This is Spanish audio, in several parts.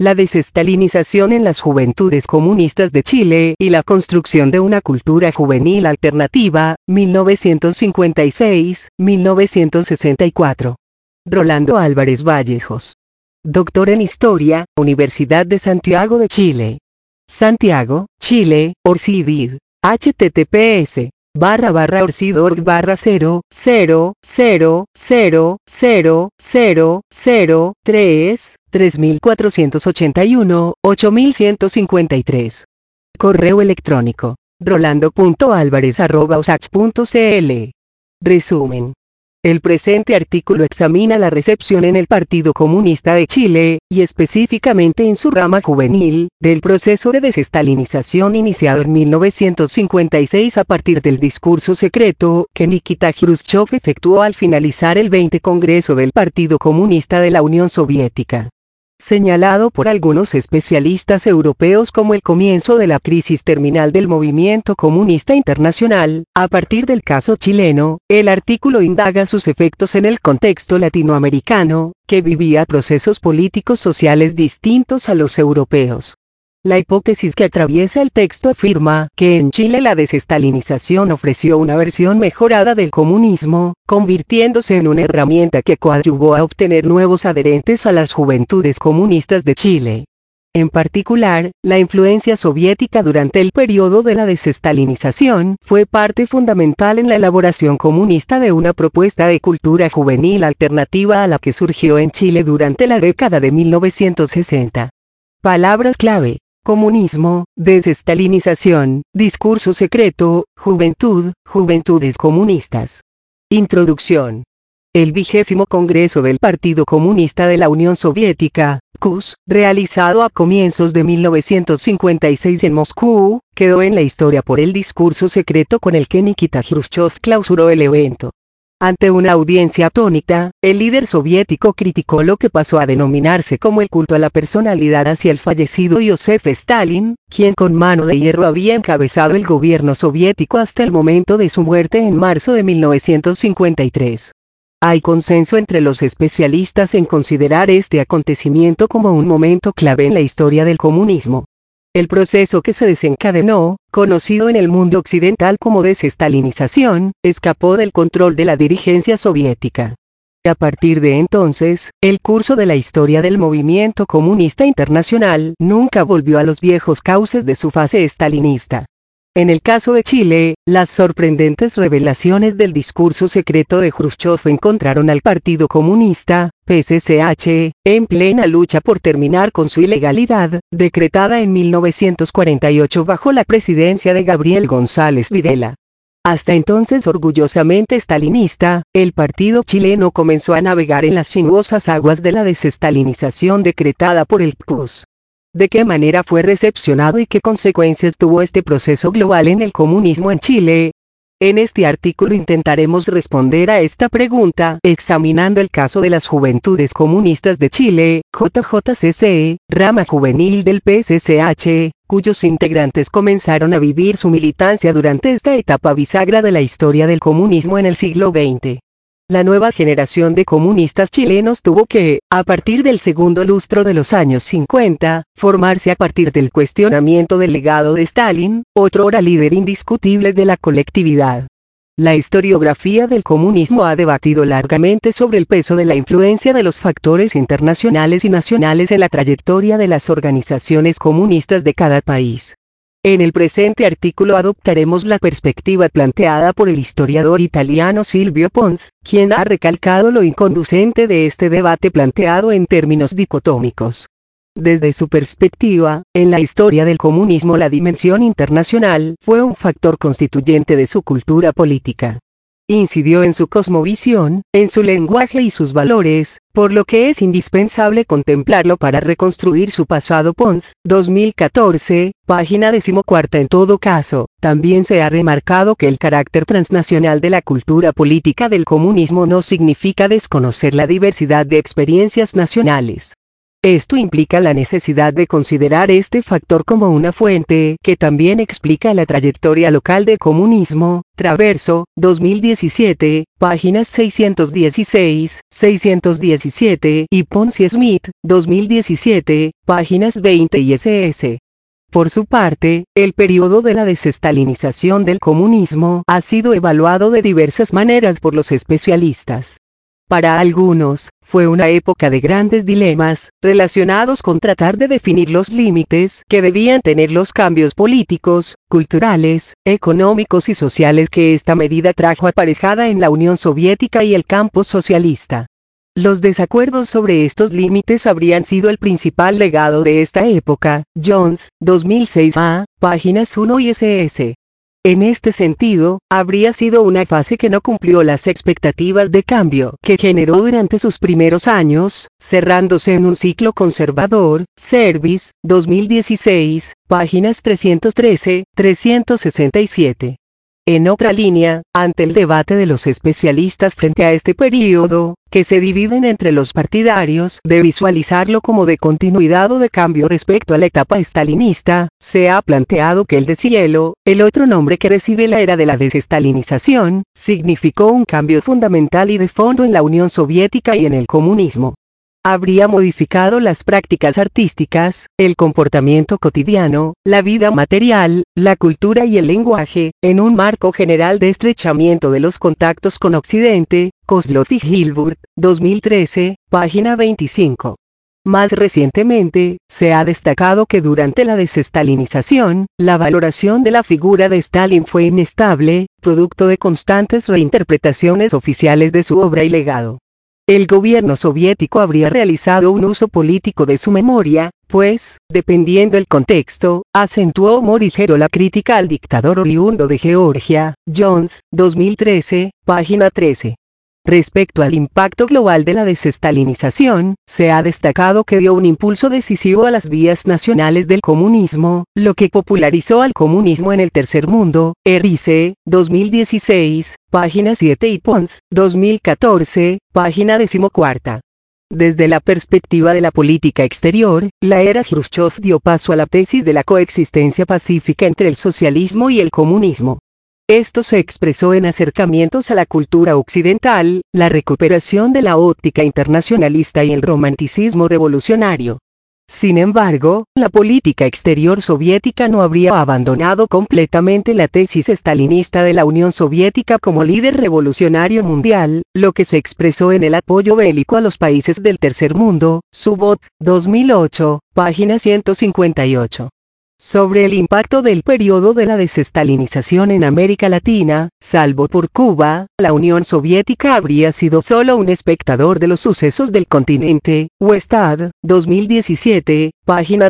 la desestalinización en las juventudes comunistas de Chile y la construcción de una cultura juvenil alternativa, 1956-1964. Rolando Álvarez Vallejos. Doctor en Historia, Universidad de Santiago de Chile. Santiago, Chile, ORCID. https://org/000000003 3481 8153. Correo electrónico rolando.alvarez@usach.cl. Resumen. El presente artículo examina la recepción en el Partido Comunista de Chile, y específicamente en su rama juvenil, del proceso de desestalinización iniciado en 1956 a partir del discurso secreto que Nikita Jrushchov efectuó al finalizar el 20 Congreso del Partido Comunista de la Unión Soviética. Señalado por algunos especialistas europeos como el comienzo de la crisis terminal del movimiento comunista internacional, a partir del caso chileno, el artículo indaga sus efectos en el contexto latinoamericano, que vivía procesos políticos sociales distintos a los europeos. La hipótesis que atraviesa el texto afirma que en Chile la desestalinización ofreció una versión mejorada del comunismo, convirtiéndose en una herramienta que coadyuvó a obtener nuevos adherentes a las juventudes comunistas de Chile. En particular, la influencia soviética durante el periodo de la desestalinización fue parte fundamental en la elaboración comunista de una propuesta de cultura juvenil alternativa a la que surgió en Chile durante la década de 1960. Palabras clave: comunismo, desestalinización, discurso secreto, juventud, juventudes comunistas. Introducción. El 20º Congreso del Partido Comunista de la Unión Soviética, CUS, realizado a comienzos de 1956 en Moscú, quedó en la historia por el discurso secreto con el que Nikita Jrushchov clausuró el evento. Ante una audiencia atónita, el líder soviético criticó lo que pasó a denominarse como el culto a la personalidad hacia el fallecido Joseph Stalin, quien con mano de hierro había encabezado el gobierno soviético hasta el momento de su muerte en marzo de 1953. Hay consenso entre los especialistas en considerar este acontecimiento como un momento clave en la historia del comunismo. El proceso que se desencadenó, conocido en el mundo occidental como desestalinización, escapó del control de la dirigencia soviética. A partir de entonces, el curso de la historia del movimiento comunista internacional nunca volvió a los viejos cauces de su fase estalinista. En el caso de Chile, las sorprendentes revelaciones del discurso secreto de Jrushchov encontraron al Partido Comunista, PCCH, en plena lucha por terminar con su ilegalidad, decretada en 1948 bajo la presidencia de Gabriel González Videla. Hasta entonces orgullosamente estalinista, el partido chileno comenzó a navegar en las sinuosas aguas de la desestalinización decretada por el CUS. ¿De qué manera fue recepcionado y qué consecuencias tuvo este proceso global en el comunismo en Chile? En este artículo intentaremos responder a esta pregunta, examinando el caso de las Juventudes Comunistas de Chile, JJCC, rama juvenil del PCCH, cuyos integrantes comenzaron a vivir su militancia durante esta etapa bisagra de la historia del comunismo en el siglo XX. La nueva generación de comunistas chilenos tuvo que, a partir del segundo lustro de los años 50, formarse a partir del cuestionamiento del legado de Stalin, otrora líder indiscutible de la colectividad. La historiografía del comunismo ha debatido largamente sobre el peso de la influencia de los factores internacionales y nacionales en la trayectoria de las organizaciones comunistas de cada país. En el presente artículo adoptaremos la perspectiva planteada por el historiador italiano Silvio Pons, quien ha recalcado lo inconducente de este debate planteado en términos dicotómicos. Desde su perspectiva, en la historia del comunismo la dimensión internacional fue un factor constituyente de su cultura política. Incidió en su cosmovisión, en su lenguaje y sus valores, por lo que es indispensable contemplarlo para reconstruir su pasado. Pons, 2014, página 14. En todo caso, también se ha remarcado que el carácter transnacional de la cultura política del comunismo no significa desconocer la diversidad de experiencias nacionales. Esto implica la necesidad de considerar este factor como una fuente que también explica la trayectoria local del comunismo. Traverso, 2017, páginas 616, 617 y Ponce Smith, 2017, páginas 20 y ss. Por su parte, el periodo de la desestalinización del comunismo ha sido evaluado de diversas maneras por los especialistas. Para algunos, fue una época de grandes dilemas, relacionados con tratar de definir los límites que debían tener los cambios políticos, culturales, económicos y sociales que esta medida trajo aparejada en la Unión Soviética y el campo socialista. Los desacuerdos sobre estos límites habrían sido el principal legado de esta época. Jones, 2006a, páginas 1 y ss. En este sentido, habría sido una fase que no cumplió las expectativas de cambio que generó durante sus primeros años, cerrándose en un ciclo conservador. Service, 2016, páginas 313, 367. En otra línea, ante el debate de los especialistas frente a este período, que se dividen entre los partidarios de visualizarlo como de continuidad o de cambio respecto a la etapa estalinista, se ha planteado que el deshielo, el otro nombre que recibe la era de la desestalinización, significó un cambio fundamental y de fondo en la Unión Soviética y en el comunismo. Habría modificado las prácticas artísticas, el comportamiento cotidiano, la vida material, la cultura y el lenguaje, en un marco general de estrechamiento de los contactos con Occidente. Kozlov y Hilbert, 2013, página 25. Más recientemente, se ha destacado que durante la desestalinización, la valoración de la figura de Stalin fue inestable, producto de constantes reinterpretaciones oficiales de su obra y legado. El gobierno soviético habría realizado un uso político de su memoria, pues, dependiendo el contexto, acentuó o ligero la crítica al dictador oriundo de Georgia. Jones, 2013, página 13. Respecto al impacto global de la desestalinización, se ha destacado que dio un impulso decisivo a las vías nacionales del comunismo, lo que popularizó al comunismo en el tercer mundo. Erice, 2016, página 7 y Pons, 2014, página 14. Desde la perspectiva de la política exterior, la era Khrushchev dio paso a la tesis de la coexistencia pacífica entre el socialismo y el comunismo. Esto se expresó en acercamientos a la cultura occidental, la recuperación de la óptica internacionalista y el romanticismo revolucionario. Sin embargo, la política exterior soviética no habría abandonado completamente la tesis estalinista de la Unión Soviética como líder revolucionario mundial, lo que se expresó en el apoyo bélico a los países del tercer mundo. Subot, 2008, página 158. Sobre el impacto del periodo de la desestalinización en América Latina, salvo por Cuba, la Unión Soviética habría sido solo un espectador de los sucesos del continente. Westad, 2017, página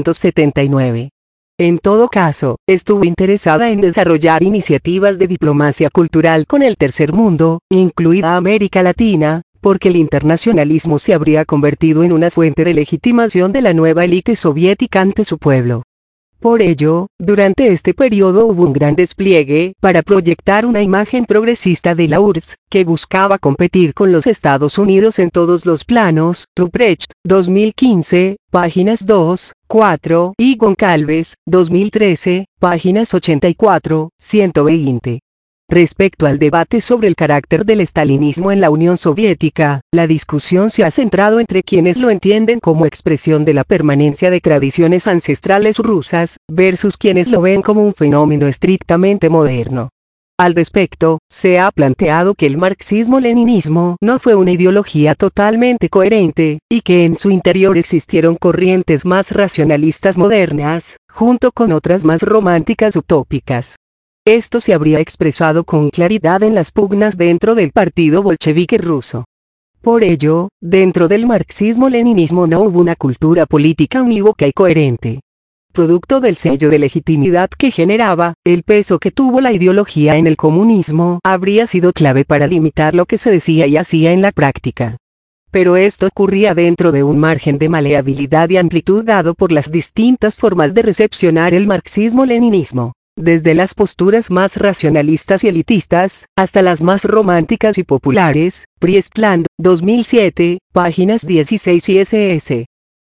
379. En todo caso, estuvo interesada en desarrollar iniciativas de diplomacia cultural con el tercer mundo, incluida América Latina, porque el internacionalismo se habría convertido en una fuente de legitimación de la nueva élite soviética ante su pueblo. Por ello, durante este periodo hubo un gran despliegue para proyectar una imagen progresista de la URSS, que buscaba competir con los Estados Unidos en todos los planos. Ruprecht, 2015, páginas 2, 4 y Goncalves, 2013, páginas 84, 120. Respecto al debate sobre el carácter del estalinismo en la Unión Soviética, la discusión se ha centrado entre quienes lo entienden como expresión de la permanencia de tradiciones ancestrales rusas, versus quienes lo ven como un fenómeno estrictamente moderno. Al respecto, se ha planteado que el marxismo-leninismo no fue una ideología totalmente coherente, y que en su interior existieron corrientes más racionalistas modernas, junto con otras más románticas utópicas. Esto se habría expresado con claridad en las pugnas dentro del partido bolchevique ruso. Por ello, dentro del marxismo-leninismo no hubo una cultura política unívoca y coherente. Producto del sello de legitimidad que generaba, el peso que tuvo la ideología en el comunismo habría sido clave para limitar lo que se decía y hacía en la práctica. Pero esto ocurría dentro de un margen de maleabilidad y amplitud dado por las distintas formas de recepcionar el marxismo-leninismo. Desde las posturas más racionalistas y elitistas, hasta las más románticas y populares. Priestland, 2007, páginas 16 y ss.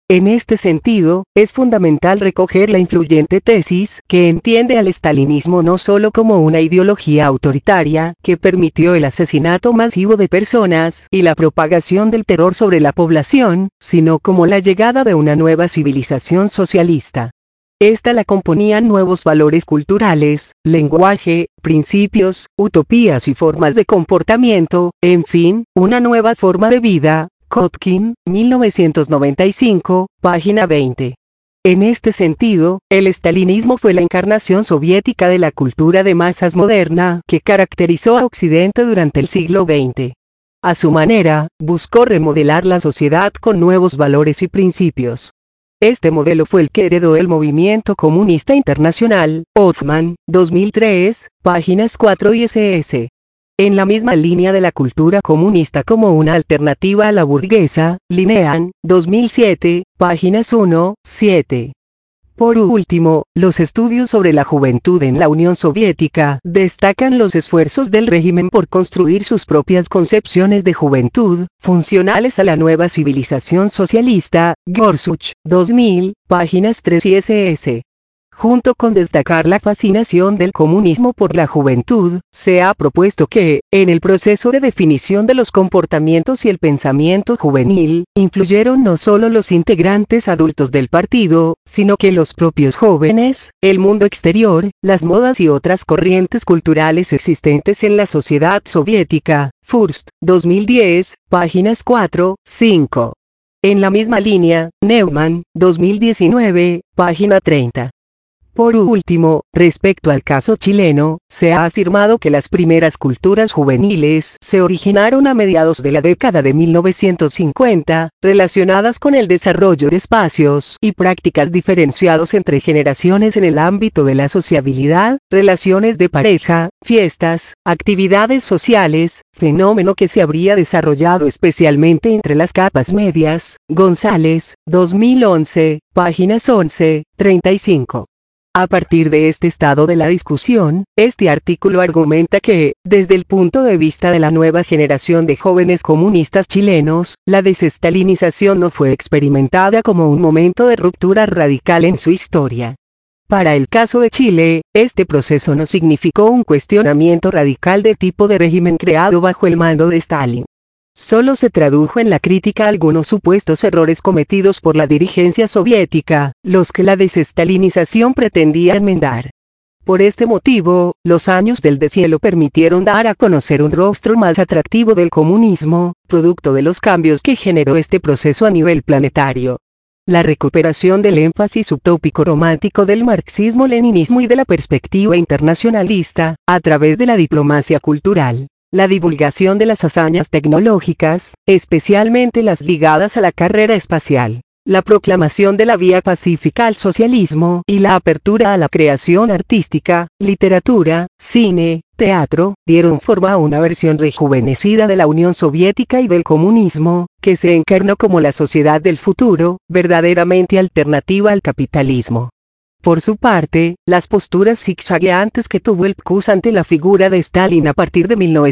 En este sentido, es fundamental recoger la influyente tesis que entiende al estalinismo no solo como una ideología autoritaria que permitió el asesinato masivo de personas y la propagación del terror sobre la población, sino como la llegada de una nueva civilización socialista. Esta la componían nuevos valores culturales, lenguaje, principios, utopías y formas de comportamiento, en fin, una nueva forma de vida. Kotkin, 1995, página 20. En este sentido, el estalinismo fue la encarnación soviética de la cultura de masas moderna que caracterizó a Occidente durante el siglo XX. A su manera, buscó remodelar la sociedad con nuevos valores y principios. Este modelo fue el que heredó el movimiento comunista internacional, Hoffman, 2003, páginas 4 y ss. En la misma línea de la cultura comunista como una alternativa a la burguesa, Linehan, 2007, páginas 1, 7. Por último, los estudios sobre la juventud en la Unión Soviética destacan los esfuerzos del régimen por construir sus propias concepciones de juventud, funcionales a la nueva civilización socialista, Gorsuch, 2000, páginas 3 y ss. Junto con destacar la fascinación del comunismo por la juventud, se ha propuesto que, en el proceso de definición de los comportamientos y el pensamiento juvenil, influyeron no solo los integrantes adultos del partido, sino que los propios jóvenes, el mundo exterior, las modas y otras corrientes culturales existentes en la sociedad soviética. Furst, 2010, páginas 4, 5. En la misma línea, Neumann, 2019, página 30. Por último, respecto al caso chileno, se ha afirmado que las primeras culturas juveniles se originaron a mediados de la década de 1950, relacionadas con el desarrollo de espacios y prácticas diferenciados entre generaciones en el ámbito de la sociabilidad, relaciones de pareja, fiestas, actividades sociales, fenómeno que se habría desarrollado especialmente entre las capas medias. González, 2011, páginas 11, 35. A partir de este estado de la discusión, este artículo argumenta que, desde el punto de vista de la nueva generación de jóvenes comunistas chilenos, la desestalinización no fue experimentada como un momento de ruptura radical en su historia. Para el caso de Chile, este proceso no significó un cuestionamiento radical del tipo de régimen creado bajo el mando de Stalin. Solo se tradujo en la crítica a algunos supuestos errores cometidos por la dirigencia soviética, los que la desestalinización pretendía enmendar. Por este motivo, los años del deshielo permitieron dar a conocer un rostro más atractivo del comunismo, producto de los cambios que generó este proceso a nivel planetario. La recuperación del énfasis utópico romántico del marxismo-leninismo y de la perspectiva internacionalista, a través de la diplomacia cultural. La divulgación de las hazañas tecnológicas, especialmente las ligadas a la carrera espacial, la proclamación de la vía pacífica al socialismo y la apertura a la creación artística, literatura, cine, teatro, dieron forma a una versión rejuvenecida de la Unión Soviética y del comunismo, que se encarnó como la sociedad del futuro, verdaderamente alternativa al capitalismo. Por su parte, las posturas zigzagueantes que tuvo el PQS ante la figura de Stalin a partir de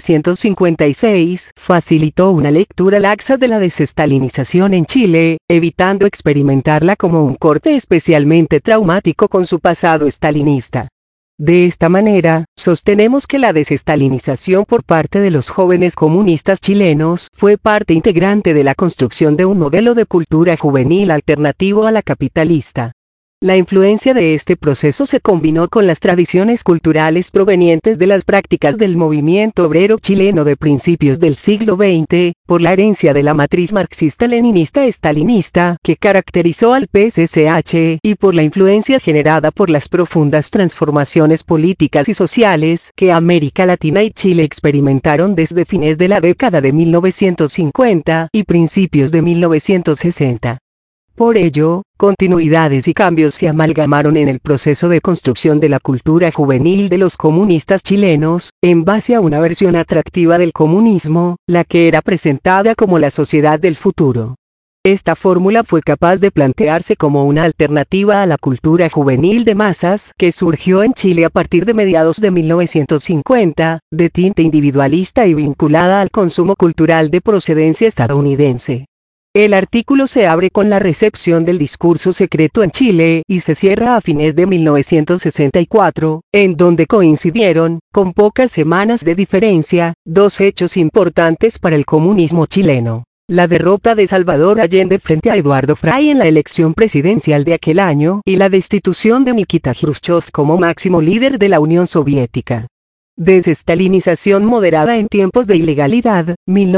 1956 facilitó una lectura laxa de la desestalinización en Chile, evitando experimentarla como un corte especialmente traumático con su pasado stalinista. De esta manera, sostenemos que la desestalinización por parte de los jóvenes comunistas chilenos fue parte integrante de la construcción de un modelo de cultura juvenil alternativo a la capitalista. La influencia de este proceso se combinó con las tradiciones culturales provenientes de las prácticas del movimiento obrero chileno de principios del siglo XX, por la herencia de la matriz marxista-leninista-estalinista que caracterizó al PSCH y por la influencia generada por las profundas transformaciones políticas y sociales que América Latina y Chile experimentaron desde fines de la década de 1950 y principios de 1960. Por ello, continuidades y cambios se amalgamaron en el proceso de construcción de la cultura juvenil de los comunistas chilenos, en base a una versión atractiva del comunismo, la que era presentada como la sociedad del futuro. Esta fórmula fue capaz de plantearse como una alternativa a la cultura juvenil de masas que surgió en Chile a partir de mediados de 1950, de tinte individualista y vinculada al consumo cultural de procedencia estadounidense. El artículo se abre con la recepción del discurso secreto en Chile y se cierra a fines de 1964, en donde coincidieron, con pocas semanas de diferencia, dos hechos importantes para el comunismo chileno: la derrota de Salvador Allende frente a Eduardo Frei en la elección presidencial de aquel año y la destitución de Nikita Jrushchov como máximo líder de la Unión Soviética. Desestalinización moderada en tiempos de ilegalidad,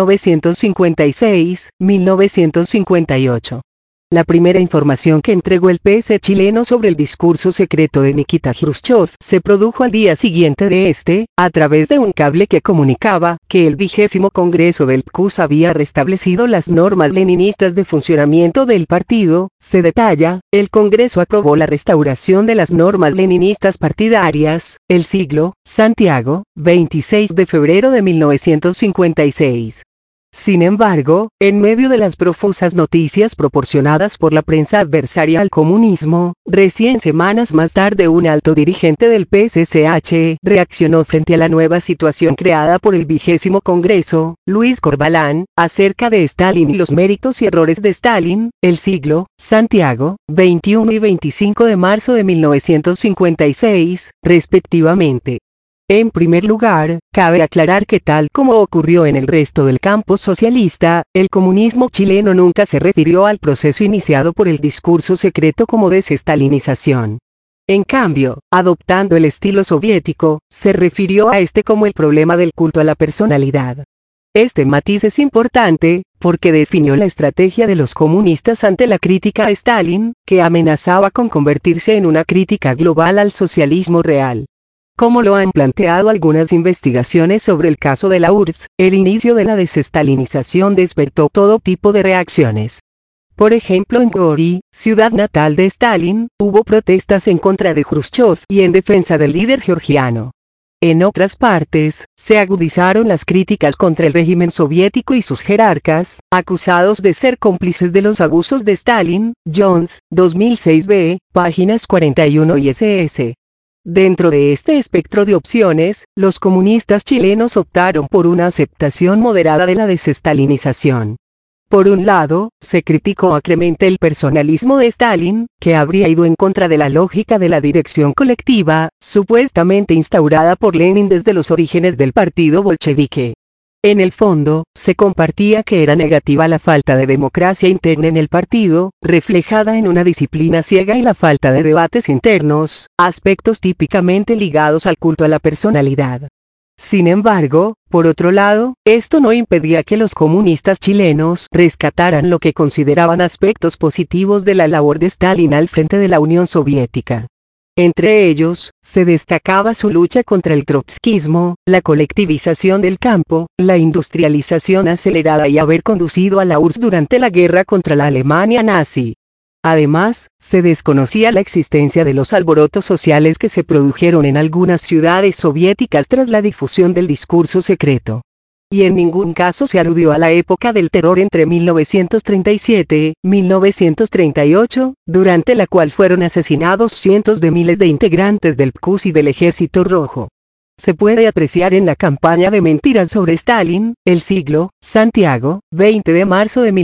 1956-1958. La primera información que entregó el PS chileno sobre el discurso secreto de Nikita Jrushchov se produjo al día siguiente de este, a través de un cable que comunicaba que el 20º Congreso del PCUS había restablecido las normas leninistas de funcionamiento del partido. Se detalla: el Congreso aprobó la restauración de las normas leninistas partidarias, El Siglo, Santiago, 26 de febrero de 1956. Sin embargo, en medio de las profusas noticias proporcionadas por la prensa adversaria al comunismo, recién semanas más tarde un alto dirigente del PSCH reaccionó frente a la nueva situación creada por el 20º Congreso, Luis Corbalán, acerca de Stalin y los méritos y errores de Stalin, El Siglo, Santiago, 21 y 25 de marzo de 1956, respectivamente. En primer lugar, cabe aclarar que tal como ocurrió en el resto del campo socialista, el comunismo chileno nunca se refirió al proceso iniciado por el discurso secreto como desestalinización. En cambio, adoptando el estilo soviético, se refirió a este como el problema del culto a la personalidad. Este matiz es importante, porque definió la estrategia de los comunistas ante la crítica a Stalin, que amenazaba con convertirse en una crítica global al socialismo real. Como lo han planteado algunas investigaciones sobre el caso de la URSS, el inicio de la desestalinización despertó todo tipo de reacciones. Por ejemplo, en Gori, ciudad natal de Stalin, hubo protestas en contra de Jrushchov y en defensa del líder georgiano. En otras partes, se agudizaron las críticas contra el régimen soviético y sus jerarcas, acusados de ser cómplices de los abusos de Stalin. Jones, 2006b, páginas 41 y ss. Dentro de este espectro de opciones, los comunistas chilenos optaron por una aceptación moderada de la desestalinización. Por un lado, se criticó acremente el personalismo de Stalin, que habría ido en contra de la lógica de la dirección colectiva, supuestamente instaurada por Lenin desde los orígenes del partido bolchevique. En el fondo, se compartía que era negativa la falta de democracia interna en el partido, reflejada en una disciplina ciega y la falta de debates internos, aspectos típicamente ligados al culto a la personalidad. Sin embargo, por otro lado, esto no impedía que los comunistas chilenos rescataran lo que consideraban aspectos positivos de la labor de Stalin al frente de la Unión Soviética. Entre ellos, se destacaba su lucha contra el trotskismo, la colectivización del campo, la industrialización acelerada y haber conducido a la URSS durante la guerra contra la Alemania nazi. Además, se desconocía la existencia de los alborotos sociales que se produjeron en algunas ciudades soviéticas tras la difusión del discurso secreto. Y en ningún caso se aludió a la época del terror entre 1937 y 1938, durante la cual fueron asesinados cientos de miles de integrantes del PCUS y del Ejército Rojo. Se puede apreciar en la campaña de mentiras sobre Stalin, El Siglo, Santiago, 20 de marzo de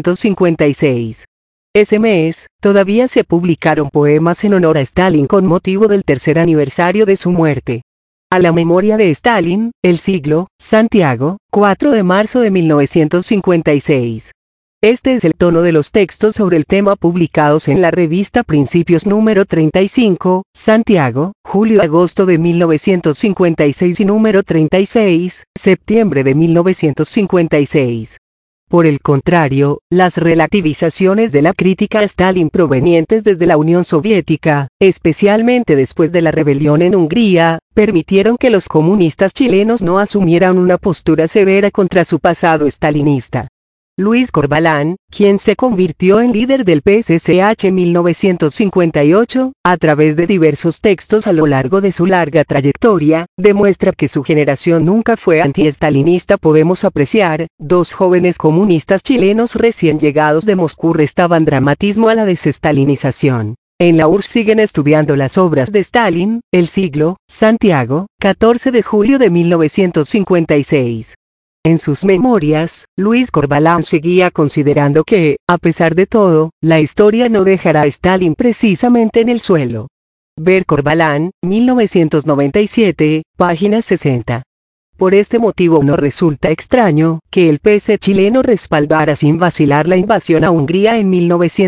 1956. Ese mes, todavía se publicaron poemas en honor a Stalin con motivo del tercer aniversario de su muerte. A la memoria de Stalin, El Siglo, Santiago, 4 de marzo de 1956. Este es el tono de los textos sobre el tema publicados en la revista Principios número 35, Santiago, julio-agosto de 1956 y número 36, septiembre de 1956. Por el contrario, las relativizaciones de la crítica a Stalin provenientes desde la Unión Soviética, especialmente después de la rebelión en Hungría, permitieron que los comunistas chilenos no asumieran una postura severa contra su pasado stalinista. Luis Corbalán, quien se convirtió en líder del PSCH en 1958, a través de diversos textos a lo largo de su larga trayectoria, demuestra que su generación nunca fue anti-estalinista. Podemos apreciar, dos jóvenes comunistas chilenos recién llegados de Moscú restaban dramatismo a la desestalinización. En la URSS siguen estudiando las obras de Stalin, El Siglo, Santiago, 14 de julio de 1956. En sus memorias, Luis Corvalán seguía considerando que, a pesar de todo, la historia no dejará a Stalin precisamente en el suelo. Ver Corvalán, 1997, página 60. Por este motivo no resulta extraño que el PC chileno respaldara sin vacilar la invasión a Hungría en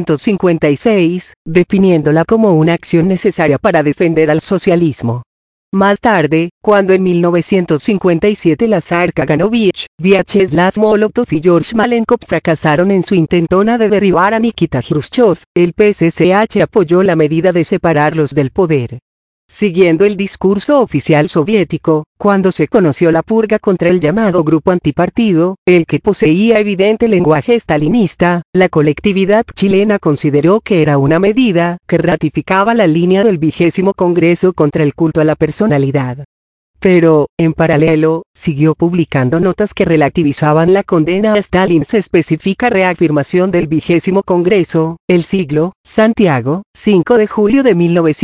1956, definiéndola como una acción necesaria para defender al socialismo. Más tarde, cuando en 1957 la zar Kaganovich, Vyacheslav Molotov y George Malenkov fracasaron en su intentona de derribar a Nikita Khrushchev, el PSCH apoyó la medida de separarlos del poder. Siguiendo el discurso oficial soviético, cuando se conoció la purga contra el llamado grupo antipartido, el que poseía evidente lenguaje stalinista, la colectividad chilena consideró que era una medida que ratificaba la línea del 20º Congreso contra el culto a la personalidad. Pero, en paralelo, siguió publicando notas que relativizaban la condena a Stalin. Se especifica reafirmación del 20º Congreso, El Siglo, Santiago, 5 de julio de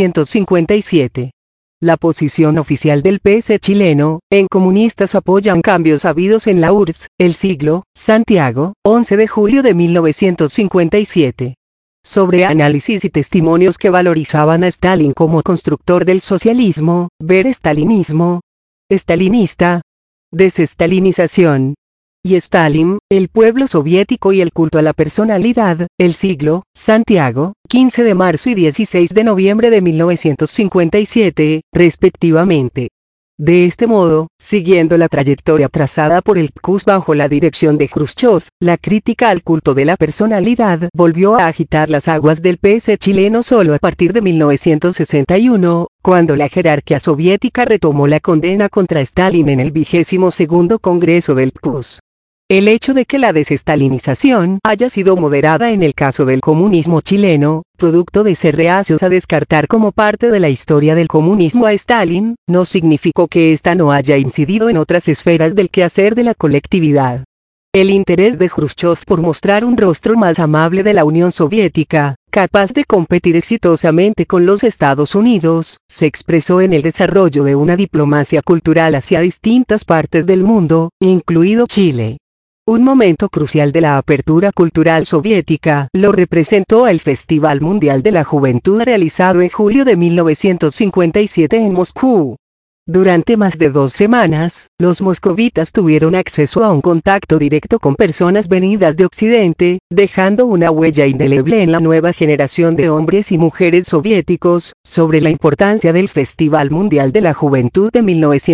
1957. La posición oficial del PS chileno, en comunistas apoyan cambios habidos en la URSS, El Siglo, Santiago, 11 de julio de 1957. Sobre análisis y testimonios que valorizaban a Stalin como constructor del socialismo, ver Stalinismo, Stalinista, desestalinización, y Stalin, el pueblo soviético y el culto a la personalidad, El Siglo, Santiago, 15 de marzo y 16 de noviembre de 1957, respectivamente. De este modo, siguiendo la trayectoria trazada por el PCUS bajo la dirección de Khrushchev, la crítica al culto de la personalidad volvió a agitar las aguas del PS chileno solo a partir de 1961, cuando la jerarquía soviética retomó la condena contra Stalin en el 22º Congreso del PCUS. El hecho de que la desestalinización haya sido moderada en el caso del comunismo chileno, producto de ser reacios a descartar como parte de la historia del comunismo a Stalin, no significó que ésta no haya incidido en otras esferas del quehacer de la colectividad. El interés de Khrushchev por mostrar un rostro más amable de la Unión Soviética, capaz de competir exitosamente con los Estados Unidos, se expresó en el desarrollo de una diplomacia cultural hacia distintas partes del mundo, incluido Chile. Un momento crucial de la apertura cultural soviética lo representó el Festival Mundial de la Juventud realizado en julio de 1957 en Moscú. Durante más de 2 semanas, los moscovitas tuvieron acceso a un contacto directo con personas venidas de Occidente, dejando una huella indeleble en la nueva generación de hombres y mujeres soviéticos. Sobre la importancia del Festival Mundial de la Juventud de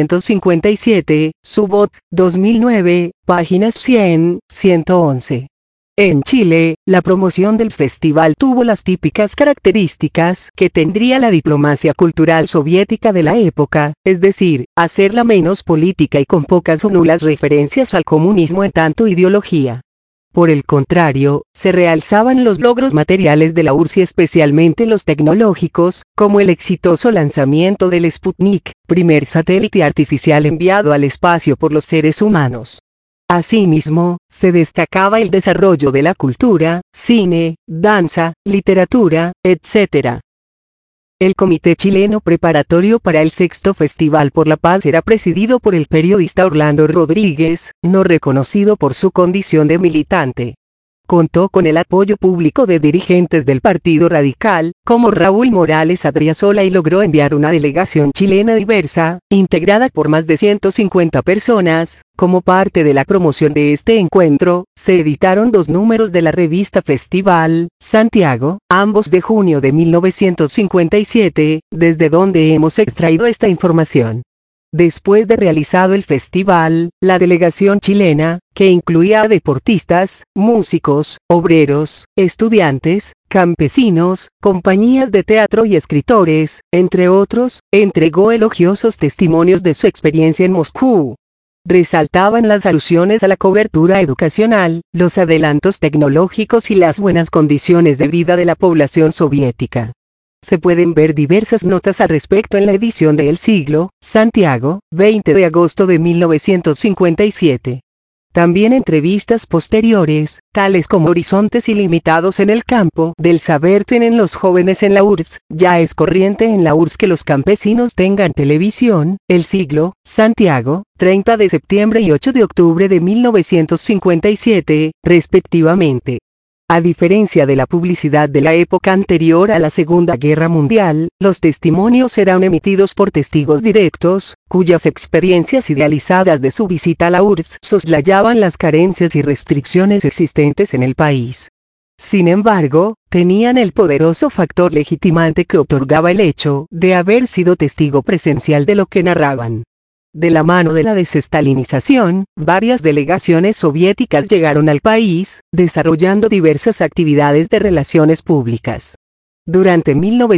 1957, Subot, 2009, páginas 100, 111. En Chile, la promoción del festival tuvo las típicas características que tendría la diplomacia cultural soviética de la época, es decir, hacerla menos política y con pocas o nulas referencias al comunismo en tanto ideología. Por el contrario, se realzaban los logros materiales de la URSS y especialmente los tecnológicos, como el exitoso lanzamiento del Sputnik, primer satélite artificial enviado al espacio por los seres humanos. Asimismo, se destacaba el desarrollo de la cultura, cine, danza, literatura, etc. El Comité Chileno Preparatorio para el Sexto Festival por la Paz era presidido por el periodista Orlando Rodríguez, no reconocido por su condición de militante. Contó con el apoyo público de dirigentes del Partido Radical, como Raúl Morales Adriasola, y logró enviar una delegación chilena diversa, integrada por más de 150 personas. Como parte de la promoción de este encuentro, se editaron 2 números de la revista Festival, Santiago, ambos de junio de 1957, desde donde hemos extraído esta información. Después de realizado el festival, la delegación chilena, que incluía a deportistas, músicos, obreros, estudiantes, campesinos, compañías de teatro y escritores, entre otros, entregó elogiosos testimonios de su experiencia en Moscú. Resaltaban las alusiones a la cobertura educacional, los adelantos tecnológicos y las buenas condiciones de vida de la población soviética. Se pueden ver diversas notas al respecto en la edición de El Siglo, Santiago, 20 de agosto de 1957. También entrevistas posteriores, tales como Horizontes ilimitados en el campo del saber tienen los jóvenes en la URSS, ya es corriente en la URSS que los campesinos tengan televisión, El Siglo, Santiago, 30 de septiembre y 8 de octubre de 1957, respectivamente. A diferencia de la publicidad de la época anterior a la Segunda Guerra Mundial, los testimonios eran emitidos por testigos directos, cuyas experiencias idealizadas de su visita a la URSS soslayaban las carencias y restricciones existentes en el país. Sin embargo, tenían el poderoso factor legitimante que otorgaba el hecho de haber sido testigo presencial de lo que narraban. De la mano de la desestalinización, varias delegaciones soviéticas llegaron al país, desarrollando diversas actividades de relaciones públicas. Durante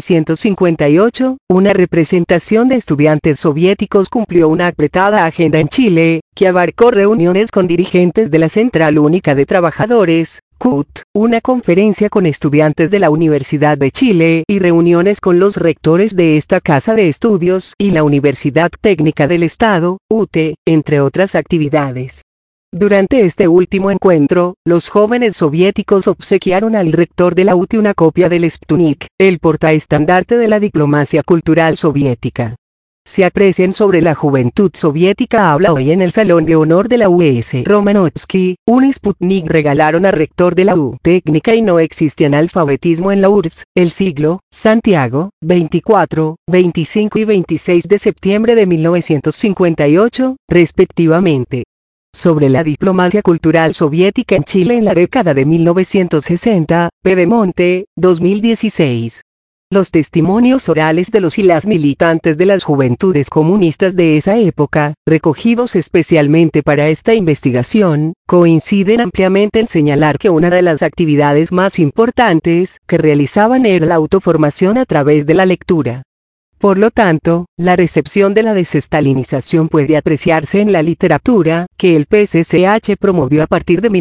1958, una representación de estudiantes soviéticos cumplió una apretada agenda en Chile, que abarcó reuniones con dirigentes de la Central Única de Trabajadores, CUT, una conferencia con estudiantes de la Universidad de Chile y reuniones con los rectores de esta casa de estudios y la Universidad Técnica del Estado, UTE, entre otras actividades. Durante este último encuentro, los jóvenes soviéticos obsequiaron al rector de la UTE una copia del Sputnik, el portaestandarte de la diplomacia cultural soviética. Se aprecian sobre la juventud soviética habla hoy en el Salón de Honor de la UES Romanovsky, un Sputnik regalaron al rector de la U Técnica y no existía analfabetismo en la URSS, El Siglo, Santiago, 24, 25 y 26 de septiembre de 1958, respectivamente. Sobre la diplomacia cultural soviética en Chile en la década de 1960, Pedemonte, 2016. Los testimonios orales de los y las militantes de las juventudes comunistas de esa época, recogidos especialmente para esta investigación, coinciden ampliamente en señalar que una de las actividades más importantes que realizaban era la autoformación a través de la lectura. Por lo tanto, la recepción de la desestalinización puede apreciarse en la literatura que el PCCH promovió a partir de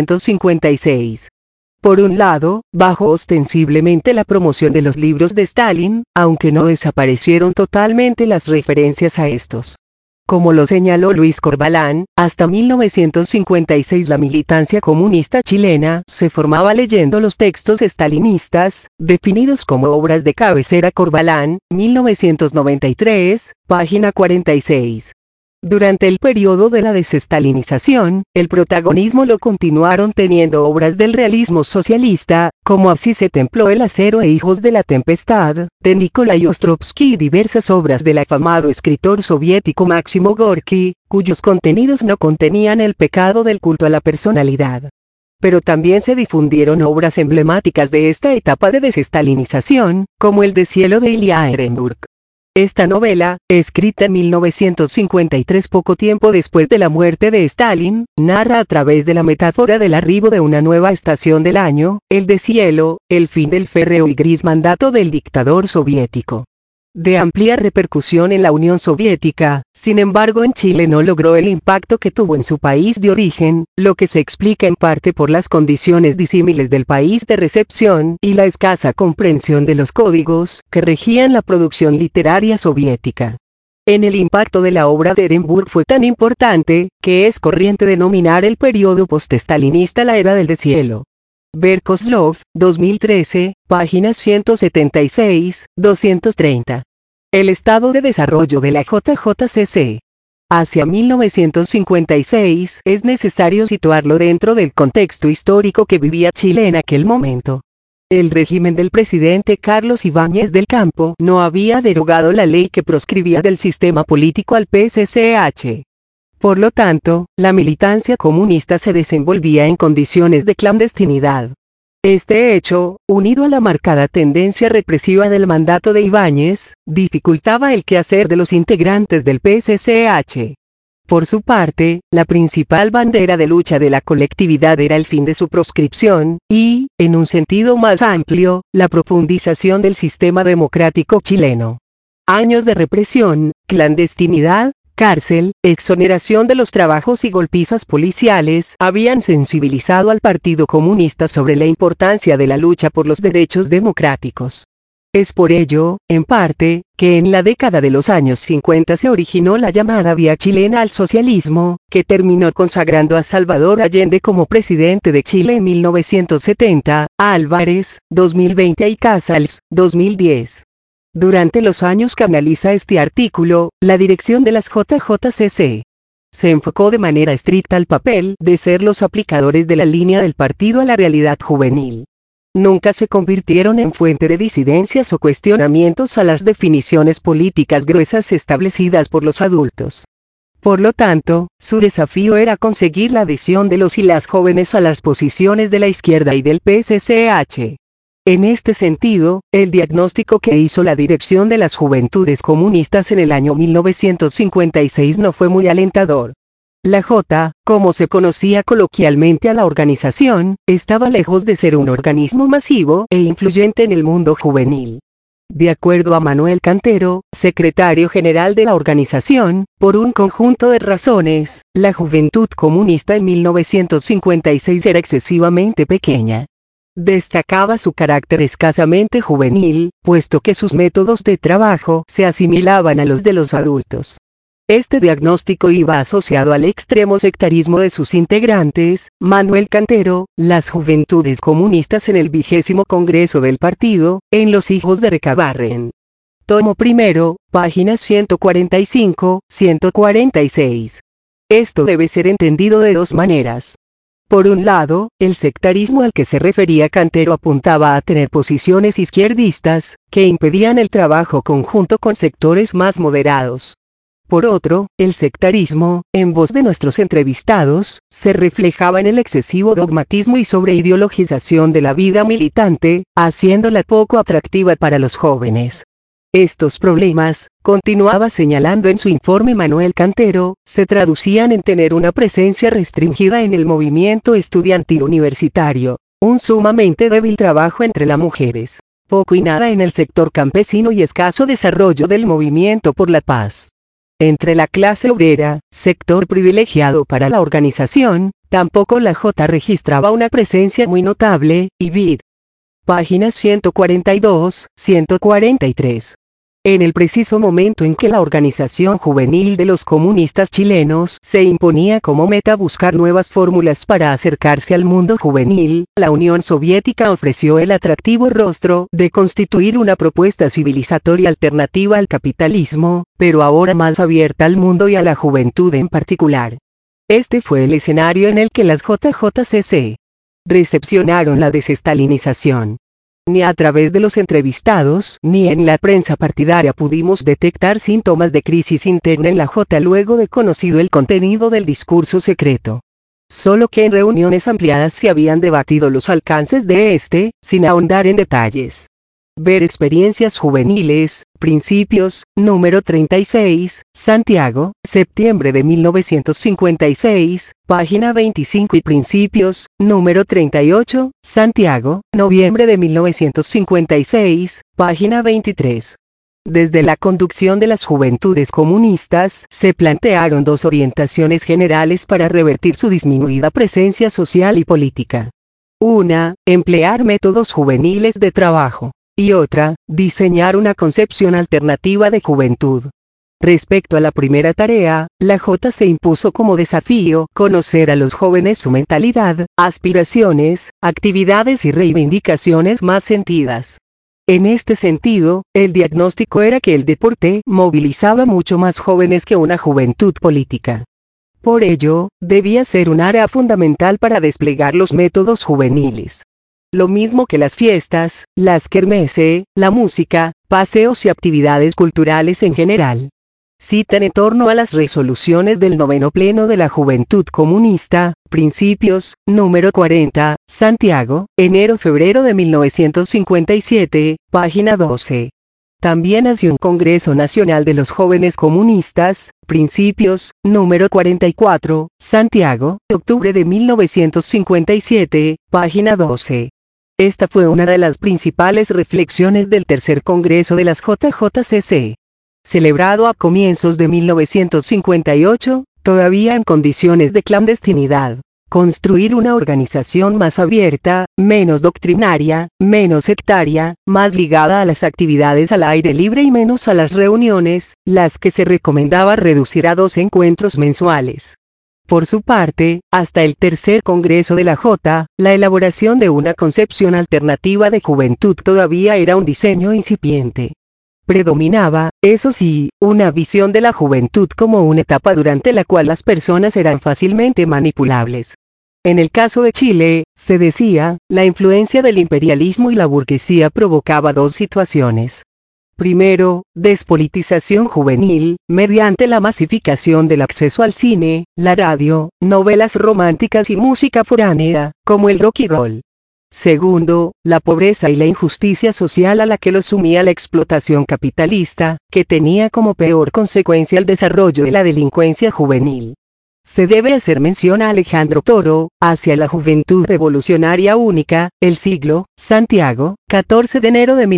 1956. Por un lado, bajo ostensiblemente la promoción de los libros de Stalin, aunque no desaparecieron totalmente las referencias a estos. Como lo señaló Luis Corbalán, hasta 1956 la militancia comunista chilena se formaba leyendo los textos estalinistas, definidos como obras de cabecera. Corbalán, 1993, página 46. Durante el periodo de la desestalinización, el protagonismo lo continuaron teniendo obras del realismo socialista, como Así se templó el acero e Hijos de la tempestad, de Nikolai Ostrovsky y diversas obras del afamado escritor soviético Máximo Gorki, cuyos contenidos no contenían el pecado del culto a la personalidad. Pero también se difundieron obras emblemáticas de esta etapa de desestalinización, como El deshielo de Ilya Ehrenburg. Esta novela, escrita en 1953 poco tiempo después de la muerte de Stalin, narra a través de la metáfora del arribo de una nueva estación del año, el deshielo, el fin del férreo y gris mandato del dictador soviético. De amplia repercusión en la Unión Soviética, sin embargo en Chile no logró el impacto que tuvo en su país de origen, lo que se explica en parte por las condiciones disímiles del país de recepción y la escasa comprensión de los códigos que regían la producción literaria soviética. En el impacto de la obra de Ehrenburg fue tan importante, que es corriente denominar el periodo postestalinista la era del deshielo. Berkoslov, 2013, páginas 176, 230. El estado de desarrollo de la JJCC. Hacia 1956 es necesario situarlo dentro del contexto histórico que vivía Chile en aquel momento. El régimen del presidente Carlos Ibáñez del Campo no había derogado la ley que proscribía del sistema político al PCCH. Por lo tanto, la militancia comunista se desenvolvía en condiciones de clandestinidad. Este hecho, unido a la marcada tendencia represiva del mandato de Ibáñez, dificultaba el quehacer de los integrantes del PCCH. Por su parte, la principal bandera de lucha de la colectividad era el fin de su proscripción, y, en un sentido más amplio, la profundización del sistema democrático chileno. Años de represión, clandestinidad, cárcel, exoneración de los trabajos y golpizas policiales habían sensibilizado al Partido Comunista sobre la importancia de la lucha por los derechos democráticos. Es por ello, en parte, que en la década de los años 50 se originó la llamada Vía Chilena al Socialismo, que terminó consagrando a Salvador Allende como presidente de Chile en 1970, a Álvarez, 2020 y Casals, 2010. Durante los años que analiza este artículo, la dirección de las JJCC se enfocó de manera estricta al papel de ser los aplicadores de la línea del partido a la realidad juvenil. Nunca se convirtieron en fuente de disidencias o cuestionamientos a las definiciones políticas gruesas establecidas por los adultos. Por lo tanto, su desafío era conseguir la adhesión de los y las jóvenes a las posiciones de la izquierda y del PSCH. En este sentido, el diagnóstico que hizo la Dirección de las Juventudes Comunistas en el año 1956 no fue muy alentador. La J, como se conocía coloquialmente a la organización, estaba lejos de ser un organismo masivo e influyente en el mundo juvenil. De acuerdo a Manuel Cantero, secretario general de la organización, por un conjunto de razones, la Juventud Comunista en 1956 era excesivamente pequeña. Destacaba su carácter escasamente juvenil, puesto que sus métodos de trabajo se asimilaban a los de los adultos. Este diagnóstico iba asociado al extremo sectarismo de sus integrantes. Manuel Cantero, Las Juventudes Comunistas en el 20º Congreso del Partido, en Los Hijos de Recabarren. Tomo primero, páginas 145, 146. Esto debe ser entendido de dos maneras. Por un lado, el sectarismo al que se refería Cantero apuntaba a tener posiciones izquierdistas, que impedían el trabajo conjunto con sectores más moderados. Por otro, el sectarismo, en voz de nuestros entrevistados, se reflejaba en el excesivo dogmatismo y sobreideologización de la vida militante, haciéndola poco atractiva para los jóvenes. Estos problemas, continuaba señalando en su informe Manuel Cantero, se traducían en tener una presencia restringida en el movimiento estudiantil universitario, un sumamente débil trabajo entre las mujeres, poco y nada en el sector campesino y escaso desarrollo del movimiento por la paz. Entre la clase obrera, sector privilegiado para la organización, tampoco la J registraba una presencia muy notable, y vid. Páginas 142, 143. En el preciso momento en que la organización juvenil de los comunistas chilenos se imponía como meta buscar nuevas fórmulas para acercarse al mundo juvenil, la Unión Soviética ofreció el atractivo rostro de constituir una propuesta civilizatoria alternativa al capitalismo, pero ahora más abierta al mundo y a la juventud en particular. Este fue el escenario en el que las JJCC recepcionaron la desestalinización. Ni a través de los entrevistados ni en la prensa partidaria pudimos detectar síntomas de crisis interna en la J luego de conocido el contenido del discurso secreto. Solo que en reuniones ampliadas se habían debatido los alcances de este, sin ahondar en detalles. Ver Experiencias Juveniles, Principios, número 36, Santiago, septiembre de 1956, página 25 y Principios, número 38, Santiago, noviembre de 1956, página 23. Desde la conducción de las Juventudes Comunistas se plantearon dos orientaciones generales para revertir su disminuida presencia social y política. Una, emplear métodos juveniles de trabajo. Y otra, diseñar una concepción alternativa de juventud. Respecto a la primera tarea, la J se impuso como desafío conocer a los jóvenes su mentalidad, aspiraciones, actividades y reivindicaciones más sentidas. En este sentido, el diagnóstico era que el deporte movilizaba mucho más jóvenes que una juventud política. Por ello, debía ser un área fundamental para desplegar los métodos juveniles. Lo mismo que las fiestas, las kermesse, la música, paseos y actividades culturales en general. Citan en torno a las resoluciones del 9º Pleno de la Juventud Comunista, Principios, número 40, Santiago, enero-febrero de 1957, página 12. También hace un Congreso Nacional de los Jóvenes Comunistas, Principios, número 44, Santiago, octubre de 1957, página 12. Esta fue una de las principales reflexiones del tercer Congreso de las JJCC. Celebrado a comienzos de 1958, todavía en condiciones de clandestinidad. construir una organización más abierta, menos doctrinaria, menos sectaria, más ligada a las actividades al aire libre y menos a las reuniones, las que se recomendaba reducir a 2 encuentros mensuales. Por su parte, hasta el tercer Congreso de la J, la elaboración de una concepción alternativa de juventud todavía era un diseño incipiente. Predominaba, eso sí, una visión de la juventud como una etapa durante la cual las personas eran fácilmente manipulables. En el caso de Chile, se decía, la influencia del imperialismo y la burguesía provocaba 2 situaciones. Primero, despolitización juvenil, mediante la masificación del acceso al cine, la radio, novelas románticas y música foránea, como el rock y roll. Segundo, la pobreza y la injusticia social a la que lo sumía la explotación capitalista, que tenía como peor consecuencia el desarrollo de la delincuencia juvenil. Se debe hacer mención a Alejandro Toro, Hacia la Juventud Revolucionaria Única, el siglo, Santiago, 14 de enero de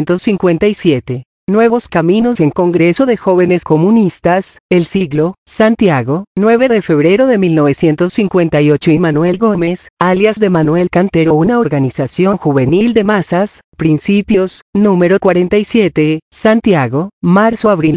1957. Nuevos Caminos en Congreso de Jóvenes Comunistas, El Siglo, Santiago, 9 de febrero de 1958 y Manuel Gómez, alias de Manuel Cantero Una organización juvenil de masas, Principios, número 47, Santiago, marzo-abril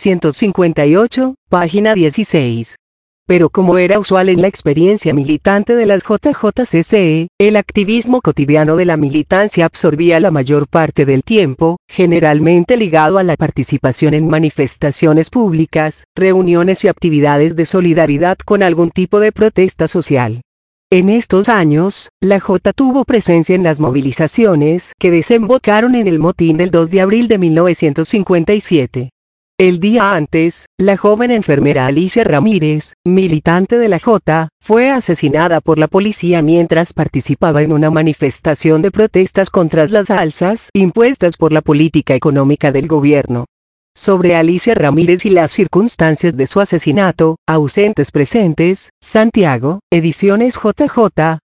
1958, página 16. Pero como era usual en la experiencia militante de las JJCC, el activismo cotidiano de la militancia absorbía la mayor parte del tiempo, generalmente ligado a la participación en manifestaciones públicas, reuniones y actividades de solidaridad con algún tipo de protesta social. En estos años, la J tuvo presencia en las movilizaciones que desembocaron en el motín del 2 de abril de 1957. El día antes, la joven enfermera Alicia Ramírez, militante de la J, fue asesinada por la policía mientras participaba en una manifestación de protestas contra las alzas impuestas por la política económica del gobierno. Sobre Alicia Ramírez y las circunstancias de su asesinato, Ausentes Presentes, Santiago, Ediciones JJ,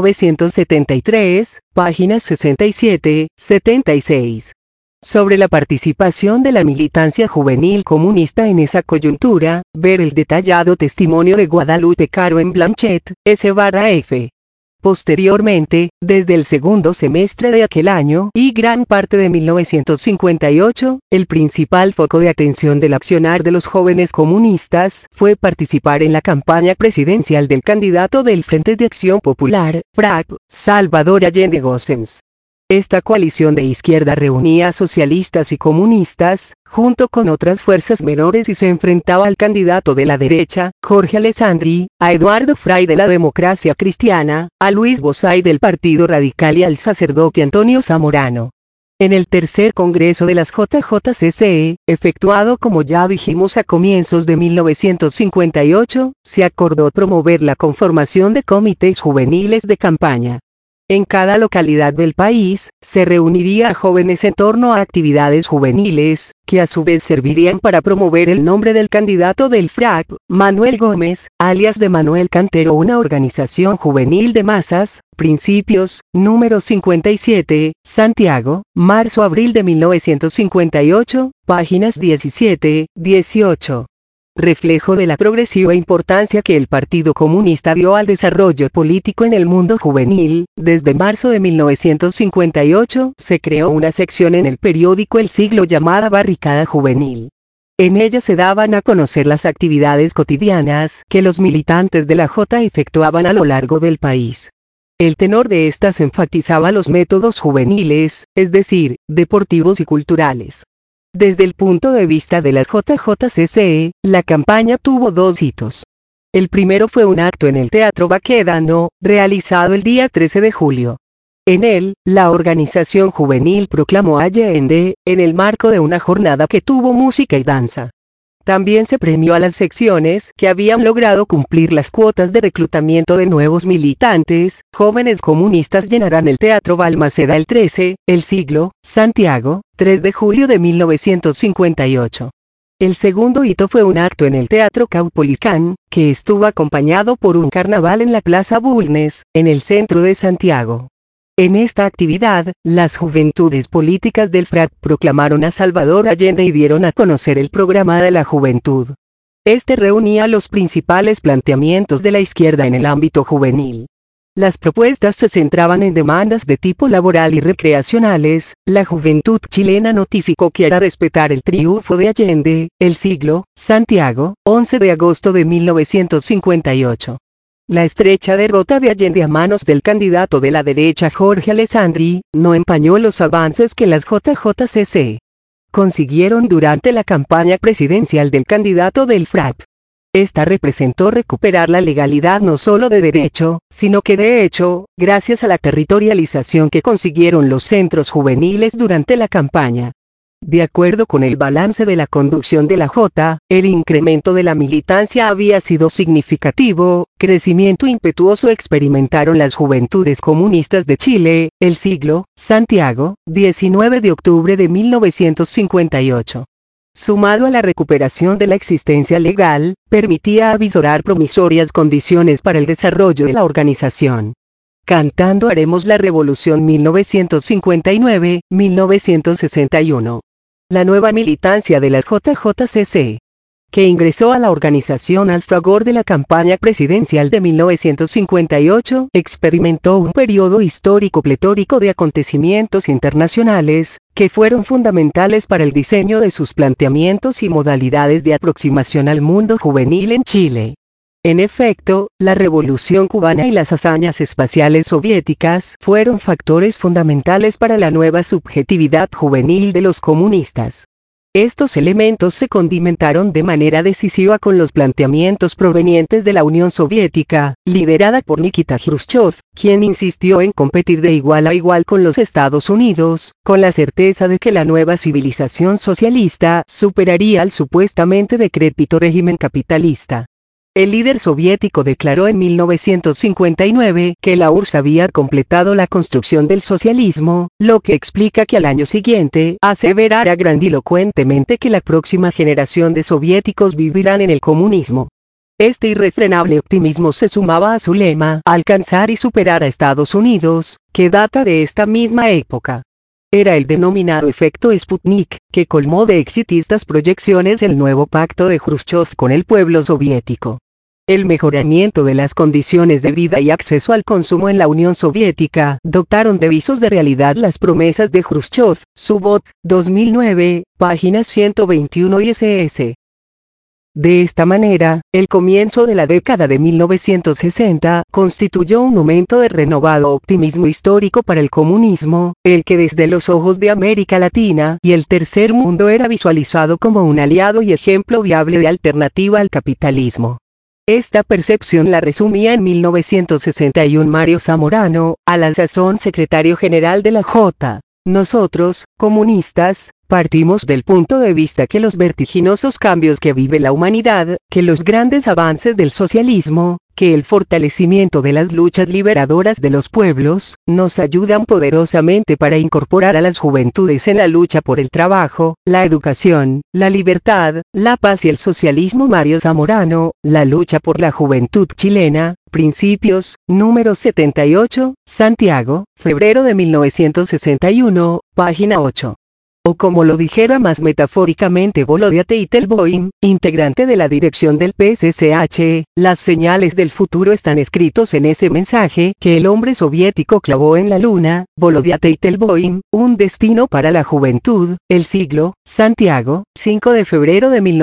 1973, páginas 67, 76. Sobre la participación de la militancia juvenil comunista en esa coyuntura, ver el detallado testimonio de Guadalupe Caro en Blanchet, S/F. Posteriormente, desde el segundo semestre de aquel año y gran parte de 1958, el principal foco de atención del accionar de los jóvenes comunistas fue participar en la campaña presidencial del candidato del Frente de Acción Popular, FRAP, Salvador Allende Gossens. Esta coalición de izquierda reunía a socialistas y comunistas, junto con otras fuerzas menores y se enfrentaba al candidato de la derecha, Jorge Alessandri, a Eduardo Frei de la Democracia Cristiana, a Luis Bozay del Partido Radical y al sacerdote Antonio Zamorano. En el tercer Congreso de las JJCC, efectuado como ya dijimos a comienzos de 1958, se acordó promover la conformación de comités juveniles de campaña. En cada localidad del país, se reuniría a jóvenes en torno a actividades juveniles, que a su vez servirían para promover el nombre del candidato del FRAP, Manuel Gómez, alias de Manuel Cantero Una organización juvenil de masas, Principios, número 57, Santiago, marzo-abril de 1958, páginas 17, 18. Reflejo de la progresiva importancia que el Partido Comunista dio al desarrollo político en el mundo juvenil, desde marzo de 1958 se creó una sección en el periódico El Siglo llamada Barricada Juvenil. En ella se daban a conocer las actividades cotidianas que los militantes de la J efectuaban a lo largo del país. El tenor de estas enfatizaba los métodos juveniles, es decir, deportivos y culturales. Desde el punto de vista de las JJCC, la campaña tuvo 2 hitos. El primero fue un acto en el Teatro Baquedano, realizado el día 13 de julio. En él, la organización juvenil proclamó a Allende, en el marco de una jornada que tuvo música y danza. También se premió a las secciones que habían logrado cumplir las cuotas de reclutamiento de nuevos militantes. Jóvenes comunistas llenarán el Teatro Balmaceda el 13, El Siglo, Santiago, 3 de julio de 1958. El segundo hito fue un acto en el Teatro Caupolicán, que estuvo acompañado por un carnaval en la Plaza Bulnes, en el centro de Santiago. En esta actividad, las juventudes políticas del FRAP proclamaron a Salvador Allende y dieron a conocer el programa de la juventud. Este reunía los principales planteamientos de la izquierda en el ámbito juvenil. Las propuestas se centraban en demandas de tipo laboral y recreacionales. La juventud chilena notificó que hará respetar el triunfo de Allende, el siglo, Santiago, 11 de agosto de 1958. La estrecha derrota de Allende a manos del candidato de la derecha Jorge Alessandri, no empañó los avances que las JJCC consiguieron durante la campaña presidencial del candidato del FRAP. Esta representó recuperar la legalidad no solo de derecho, sino que de hecho, gracias a la territorialización que consiguieron los centros juveniles durante la campaña. De acuerdo con el balance de la conducción de la J, el incremento de la militancia había sido significativo. Crecimiento impetuoso experimentaron las juventudes comunistas de Chile, el siglo, Santiago, 19 de octubre de 1958. Sumado a la recuperación de la existencia legal, permitía avisorar promisorias condiciones para el desarrollo de la organización. Cantando haremos la revolución 1959-1961. La nueva militancia de las JJCC, que ingresó a la organización al fragor de la campaña presidencial de 1958, experimentó un periodo histórico pletórico de acontecimientos internacionales, que fueron fundamentales para el diseño de sus planteamientos y modalidades de aproximación al mundo juvenil en Chile. En efecto, la Revolución cubana y las hazañas espaciales soviéticas fueron factores fundamentales para la nueva subjetividad juvenil de los comunistas. Estos elementos se condimentaron de manera decisiva con los planteamientos provenientes de la Unión Soviética, liderada por Nikita Jrushchov, quien insistió en competir de igual a igual con los Estados Unidos, con la certeza de que la nueva civilización socialista superaría al supuestamente decrépito régimen capitalista. El líder soviético declaró en 1959 que la URSS había completado la construcción del socialismo, lo que explica que al año siguiente aseverara grandilocuentemente que la próxima generación de soviéticos vivirán en el comunismo. Este irrefrenable optimismo se sumaba a su lema, alcanzar y superar a Estados Unidos, que data de esta misma época. Era el denominado efecto Sputnik, que colmó de exitistas proyecciones el nuevo pacto de Jrushchov con el pueblo soviético. El mejoramiento de las condiciones de vida y acceso al consumo en la Unión Soviética dotaron de visos de realidad las promesas de Jrushchov. Subot, 2009, páginas 121 y ss. De esta manera, el comienzo de la década de 1960 constituyó un momento de renovado optimismo histórico para el comunismo, el que desde los ojos de América Latina y el tercer mundo era visualizado como un aliado y ejemplo viable de alternativa al capitalismo. Esta percepción la resumía en 1961 Mario Zamorano, a la sazón secretario general de la J. Nosotros, comunistas, partimos del punto de vista que los vertiginosos cambios que vive la humanidad, que los grandes avances del socialismo, que el fortalecimiento de las luchas liberadoras de los pueblos, nos ayudan poderosamente para incorporar a las juventudes en la lucha por el trabajo, la educación, la libertad, la paz y el socialismo. Mario Zamorano, La lucha por la juventud chilena, Principios, número 78, Santiago, febrero de 1961, página 8. O como lo dijera más metafóricamente Volodya Teitelboim, integrante de la dirección del PSCH, las señales del futuro están escritos en ese mensaje que el hombre soviético clavó en la luna. Volodya Teitelboim, Un destino para la juventud, el siglo, Santiago, 5 de febrero de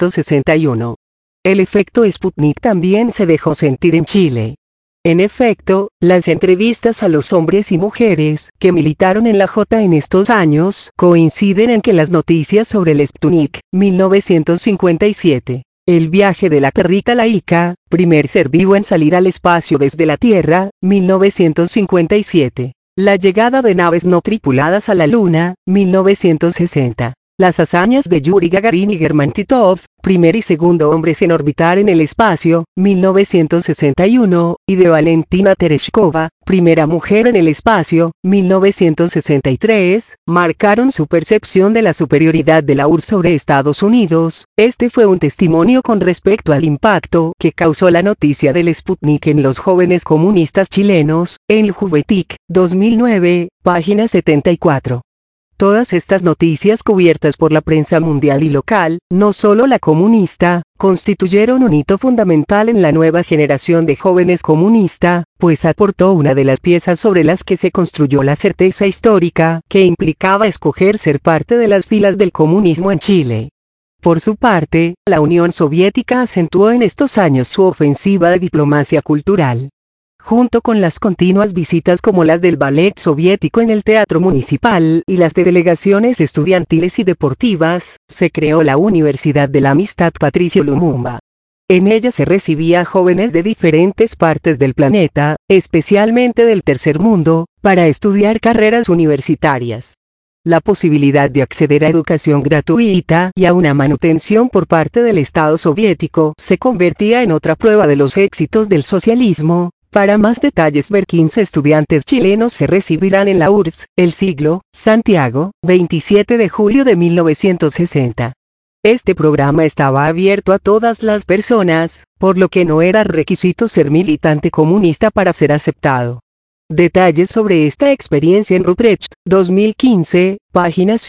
1961. El efecto Sputnik también se dejó sentir en Chile. En efecto, las entrevistas a los hombres y mujeres que militaron en la J en estos años coinciden en que las noticias sobre el Sputnik, 1957, el viaje de la perrita Laika, primer ser vivo en salir al espacio desde la Tierra, 1957, la llegada de naves no tripuladas a la Luna, 1960. Las hazañas de Yuri Gagarin y Germán Titov, primer y segundo hombres en orbitar en el espacio, 1961, y de Valentina Tereshkova, primera mujer en el espacio, 1963, marcaron su percepción de la superioridad de la URSS sobre Estados Unidos. Este fue un testimonio con respecto al impacto que causó la noticia del Sputnik en los jóvenes comunistas chilenos, en el Juventic, 2009, página 74. Todas estas noticias cubiertas por la prensa mundial y local, no solo la comunista, constituyeron un hito fundamental en la nueva generación de jóvenes comunista, pues aportó una de las piezas sobre las que se construyó la certeza histórica que implicaba escoger ser parte de las filas del comunismo en Chile. Por su parte, la Unión Soviética acentuó en estos años su ofensiva de diplomacia cultural. Junto con las continuas visitas como las del ballet soviético en el Teatro Municipal y las de delegaciones estudiantiles y deportivas, se creó la Universidad de la Amistad Patricio Lumumba. En ella se recibía a jóvenes de diferentes partes del planeta, especialmente del tercer mundo, para estudiar carreras universitarias. La posibilidad de acceder a educación gratuita y a una manutención por parte del Estado soviético se convertía en otra prueba de los éxitos del socialismo. Para más detalles ver 15 estudiantes chilenos se recibirán en la URSS, El Siglo, Santiago, 27 de julio de 1960. Este programa estaba abierto a todas las personas, por lo que no era requisito ser militante comunista para ser aceptado. Detalles sobre esta experiencia en Ruprecht, 2015, páginas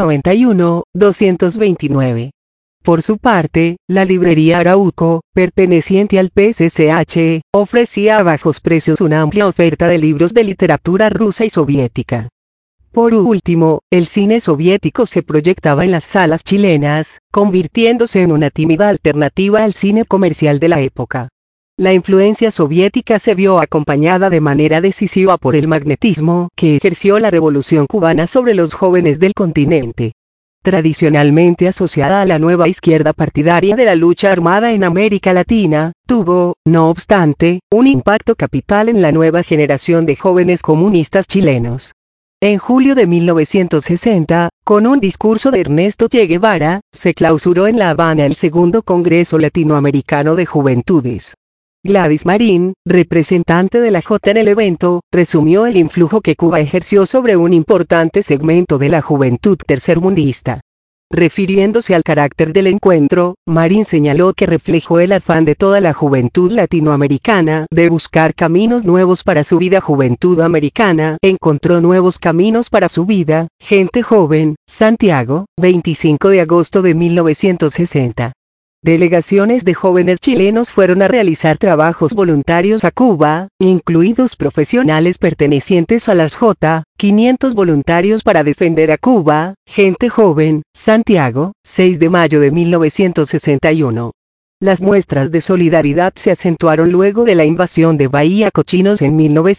191-229. Por su parte, la librería Arauco, perteneciente al PSCH, ofrecía a bajos precios una amplia oferta de libros de literatura rusa y soviética. Por último, el cine soviético se proyectaba en las salas chilenas, convirtiéndose en una tímida alternativa al cine comercial de la época. La influencia soviética se vio acompañada de manera decisiva por el magnetismo que ejerció la Revolución cubana sobre los jóvenes del continente. Tradicionalmente asociada a la nueva izquierda partidaria de la lucha armada en América Latina, tuvo, no obstante, un impacto capital en la nueva generación de jóvenes comunistas chilenos. En julio de 1960, con un discurso de Ernesto Che Guevara, se clausuró en La Habana el segundo Congreso Latinoamericano de Juventudes. Gladys Marín, representante de la J en el evento, resumió el influjo que Cuba ejerció sobre un importante segmento de la juventud tercermundista. Refiriéndose al carácter del encuentro, Marín señaló que reflejó el afán de toda la juventud latinoamericana de buscar caminos nuevos para su vida. Juventud americana encontró nuevos caminos para su vida, gente joven, Santiago, 25 de agosto de 1960. Delegaciones de jóvenes chilenos fueron a realizar trabajos voluntarios a Cuba, incluidos profesionales pertenecientes a las J, 500 voluntarios para defender a Cuba, gente joven, Santiago, 6 de mayo de 1961. Las muestras de solidaridad se acentuaron luego de la invasión de Bahía Cochinos en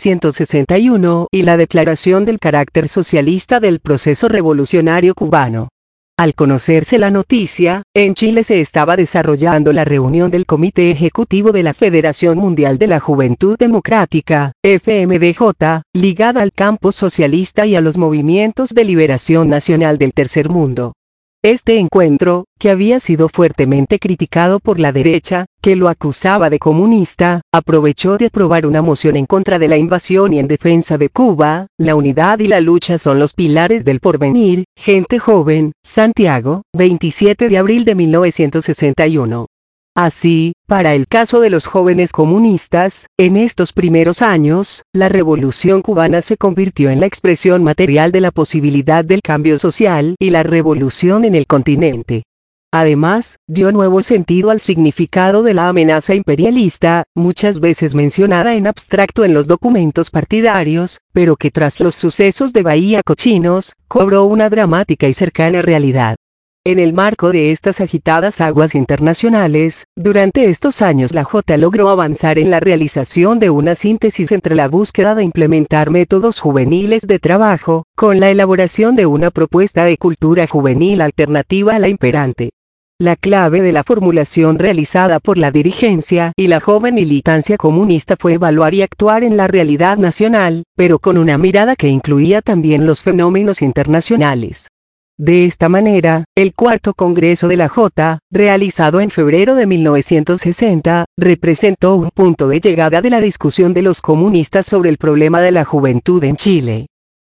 1961 y la declaración del carácter socialista del proceso revolucionario cubano. Al conocerse la noticia, en Chile se estaba desarrollando la reunión del Comité Ejecutivo de la Federación Mundial de la Juventud Democrática, FMDJ, ligada al campo socialista y a los movimientos de liberación nacional del tercer mundo. Este encuentro, que había sido fuertemente criticado por la derecha, que lo acusaba de comunista, aprovechó de aprobar una moción en contra de la invasión y en defensa de Cuba. La unidad y la lucha son los pilares del porvenir, gente joven, Santiago, 27 de abril de 1961. Así, para el caso de los jóvenes comunistas, en estos primeros años, la revolución cubana se convirtió en la expresión material de la posibilidad del cambio social y la revolución en el continente. Además, dio nuevo sentido al significado de la amenaza imperialista, muchas veces mencionada en abstracto en los documentos partidarios, pero que tras los sucesos de Bahía Cochinos, cobró una dramática y cercana realidad. En el marco de estas agitadas aguas internacionales, durante estos años la J logró avanzar en la realización de una síntesis entre la búsqueda de implementar métodos juveniles de trabajo, con la elaboración de una propuesta de cultura juvenil alternativa a la imperante. La clave de la formulación realizada por la dirigencia y la joven militancia comunista fue evaluar y actuar en la realidad nacional, pero con una mirada que incluía también los fenómenos internacionales. De esta manera, el cuarto Congreso de la J, realizado en febrero de 1960, representó un punto de llegada de la discusión de los comunistas sobre el problema de la juventud en Chile.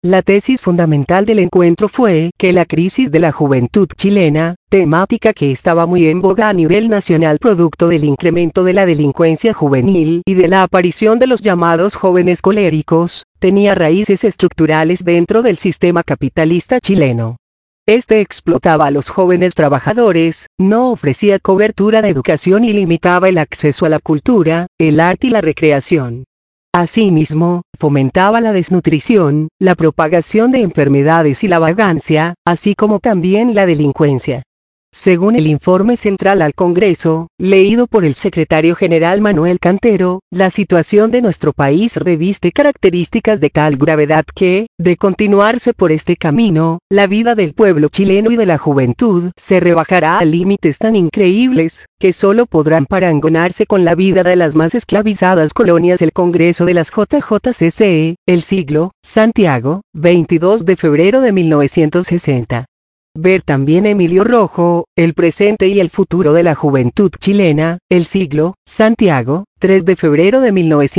La tesis fundamental del encuentro fue que la crisis de la juventud chilena, temática que estaba muy en boga a nivel nacional producto del incremento de la delincuencia juvenil y de la aparición de los llamados jóvenes coléricos, tenía raíces estructurales dentro del sistema capitalista chileno. Este explotaba a los jóvenes trabajadores, no ofrecía cobertura de educación y limitaba el acceso a la cultura, el arte y la recreación. Asimismo, fomentaba la desnutrición, la propagación de enfermedades y la vagancia, así como también la delincuencia. Según el informe central al Congreso, leído por el secretario general Manuel Cantero, la situación de nuestro país reviste características de tal gravedad que, de continuarse por este camino, la vida del pueblo chileno y de la juventud se rebajará a límites tan increíbles, que solo podrán parangonarse con la vida de las más esclavizadas colonias. El Congreso de las JJCC, El Siglo, Santiago, 22 de febrero de 1960. Ver también Emilio Rojo, El presente y el futuro de la juventud chilena, El Siglo, Santiago, 3 de febrero de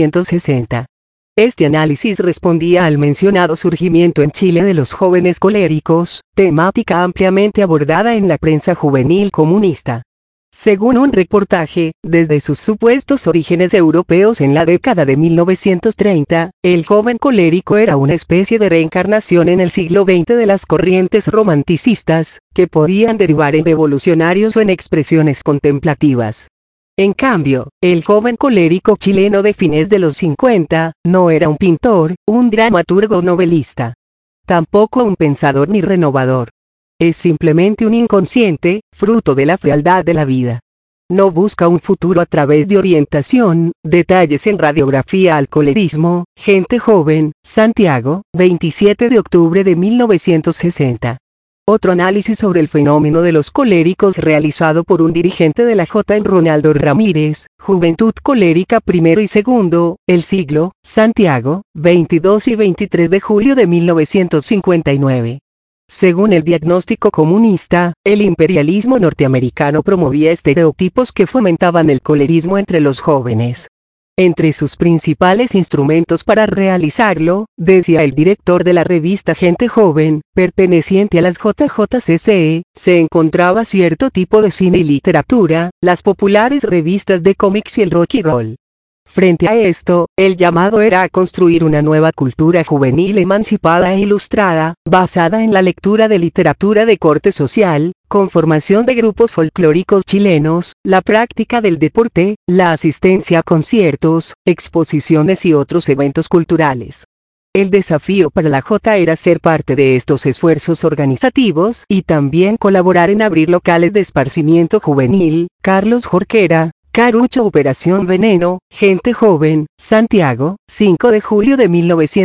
1960. Este análisis respondía al mencionado surgimiento en Chile de los jóvenes coléricos, temática ampliamente abordada en la prensa juvenil comunista. Según un reportaje, desde sus supuestos orígenes europeos en la década de 1930, el joven colérico era una especie de reencarnación en el siglo XX de las corrientes romanticistas, que podían derivar en revolucionarios o en expresiones contemplativas. En cambio, el joven colérico chileno de fines de los 50, no era un pintor, un dramaturgo o novelista. Tampoco un pensador ni renovador. Es simplemente un inconsciente, fruto de la frialdad de la vida. No busca un futuro a través de orientación. Detalles en Radiografía al colerismo, Gente joven, Santiago, 27 de octubre de 1960. Otro análisis sobre el fenómeno de los coléricos realizado por un dirigente de la J. Ronaldo Ramírez, Juventud colérica primero y segundo, El Siglo, Santiago, 22 y 23 de julio de 1959. Según el diagnóstico comunista, el imperialismo norteamericano promovía estereotipos que fomentaban el colerismo entre los jóvenes. Entre sus principales instrumentos para realizarlo, decía el director de la revista Gente Joven, perteneciente a las JJCC, se encontraba cierto tipo de cine y literatura, las populares revistas de cómics y el rock y roll. Frente a esto, el llamado era a construir una nueva cultura juvenil emancipada e ilustrada, basada en la lectura de literatura de corte social, conformación de grupos folclóricos chilenos, la práctica del deporte, la asistencia a conciertos, exposiciones y otros eventos culturales. El desafío para la J era ser parte de estos esfuerzos organizativos y también colaborar en abrir locales de esparcimiento juvenil. Carlos Jorquera, Carucho. Operación Veneno, Gente Joven, Santiago, 5 de julio de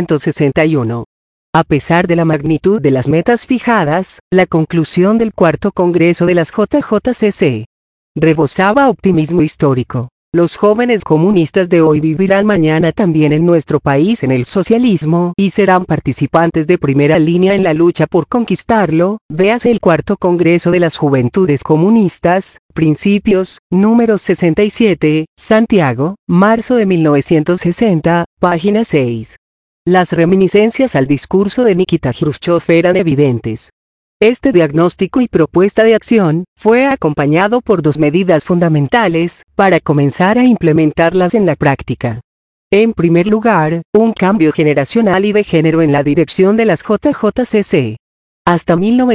1961. A pesar de la magnitud de las metas fijadas, la conclusión del cuarto Congreso de las JJCC rebosaba optimismo histórico. Los jóvenes comunistas de hoy vivirán mañana también en nuestro país en el socialismo y serán participantes de primera línea en la lucha por conquistarlo. Véase el cuarto Congreso de las Juventudes Comunistas, Principios, número 67, Santiago, marzo de 1960, página 6. Las reminiscencias al discurso de Nikita Jrushchov eran evidentes. Este diagnóstico y propuesta de acción fue acompañado por dos medidas fundamentales para comenzar a implementarlas en la práctica. En primer lugar, un cambio generacional y de género en la dirección de las JJCC. Hasta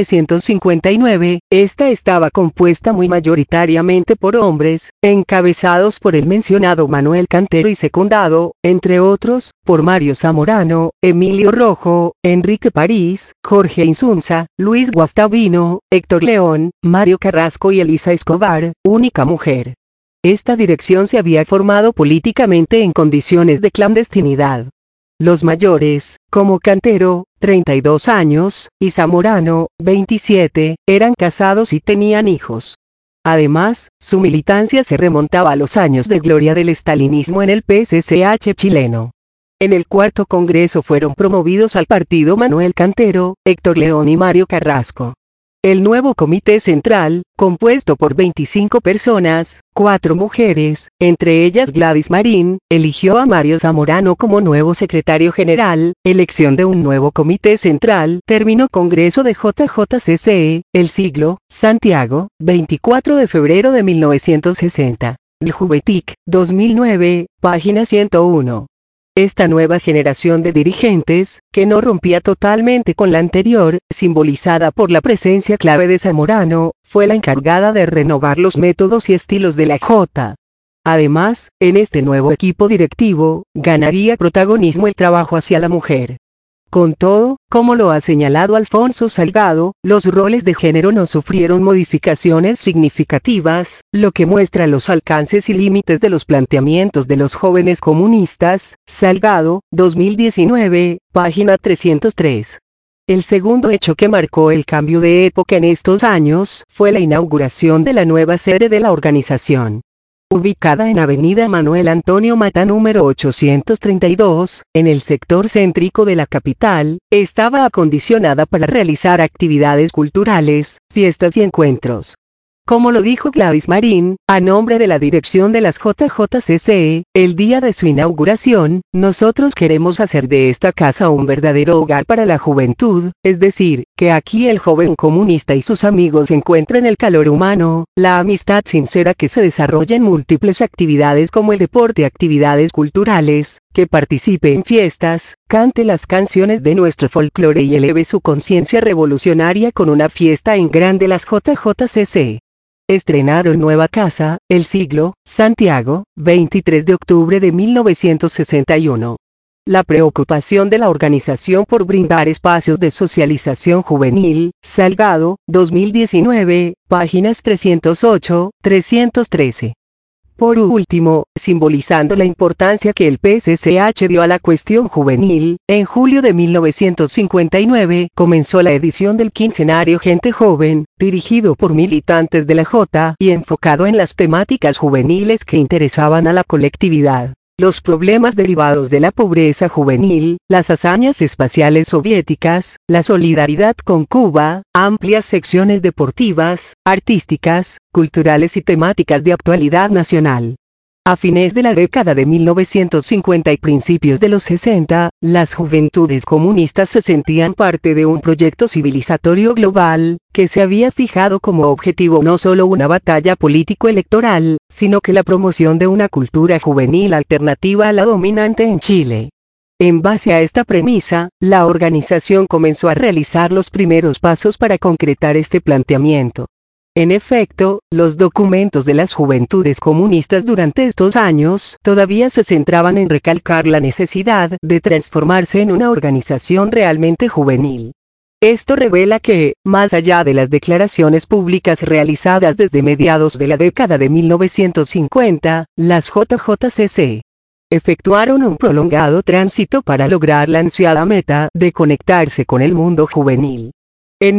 1959, esta estaba compuesta muy mayoritariamente por hombres, encabezados por el mencionado Manuel Cantero y secundado, entre otros, por Mario Zamorano, Emilio Rojo, Enrique París, Jorge Insunza, Luis Guastavino, Héctor León, Mario Carrasco y Elisa Escobar, única mujer. Esta dirección se había formado políticamente en condiciones de clandestinidad. Los mayores, como Cantero, 32 años, y Zamorano, 27, eran casados y tenían hijos. Además, su militancia se remontaba a los años de gloria del estalinismo en el PSCH chileno. En el cuarto Congreso fueron promovidos al partido Manuel Cantero, Héctor León y Mario Carrasco. El nuevo Comité Central, compuesto por 25 personas, 4 mujeres, entre ellas Gladys Marín, eligió a Mario Zamorano como nuevo secretario general. Elección de un nuevo Comité Central. Terminó Congreso de JJCC, El Siglo, Santiago, 24 de febrero de 1960. El Juvetic, 2009, página 101. Esta nueva generación de dirigentes, que no rompía totalmente con la anterior, simbolizada por la presencia clave de Zamorano, fue la encargada de renovar los métodos y estilos de la J. Además, en este nuevo equipo directivo, ganaría protagonismo el trabajo hacia la mujer. Con todo, como lo ha señalado Alfonso Salgado, los roles de género no sufrieron modificaciones significativas, lo que muestra los alcances y límites de los planteamientos de los jóvenes comunistas. Salgado, 2019, página 303. El segundo hecho que marcó el cambio de época en estos años fue la inauguración de la nueva sede de la organización. Ubicada en Avenida Manuel Antonio Mata número 832, en el sector céntrico de la capital, estaba acondicionada para realizar actividades culturales, fiestas y encuentros. Como lo dijo Gladys Marín, a nombre de la dirección de las JJCC, el día de su inauguración, nosotros queremos hacer de esta casa un verdadero hogar para la juventud, es decir, que aquí el joven comunista y sus amigos encuentren el calor humano, la amistad sincera, que se desarrolla en múltiples actividades como el deporte, actividades culturales, que participe en fiestas, cante las canciones de nuestro folclore y eleve su conciencia revolucionaria con una fiesta en grande. Las JJCC estrenaron nueva casa, El Siglo, Santiago, 23 de octubre de 1961. La preocupación de la organización por brindar espacios de socialización juvenil. Salgado, 2019, páginas 308, 313. Por último, simbolizando la importancia que el PCCH dio a la cuestión juvenil, en julio de 1959 comenzó la edición del quincenario Gente Joven, dirigido por militantes de la J y enfocado en las temáticas juveniles que interesaban a la colectividad. Los problemas derivados de la pobreza juvenil, las hazañas espaciales soviéticas, la solidaridad con Cuba, amplias secciones deportivas, artísticas, culturales y temáticas de actualidad nacional. A fines de la década de 1950 y principios de los 60, las juventudes comunistas se sentían parte de un proyecto civilizatorio global, que se había fijado como objetivo no solo una batalla político-electoral, sino que la promoción de una cultura juvenil alternativa a la dominante en Chile. En base a esta premisa, la organización comenzó a realizar los primeros pasos para concretar este planteamiento. En efecto, los documentos de las juventudes comunistas durante estos años todavía se centraban en recalcar la necesidad de transformarse en una organización realmente juvenil. Esto revela que, más allá de las declaraciones públicas realizadas desde mediados de la década de 1950, las JJCC efectuaron un prolongado tránsito para lograr la ansiada meta de conectarse con el mundo juvenil. En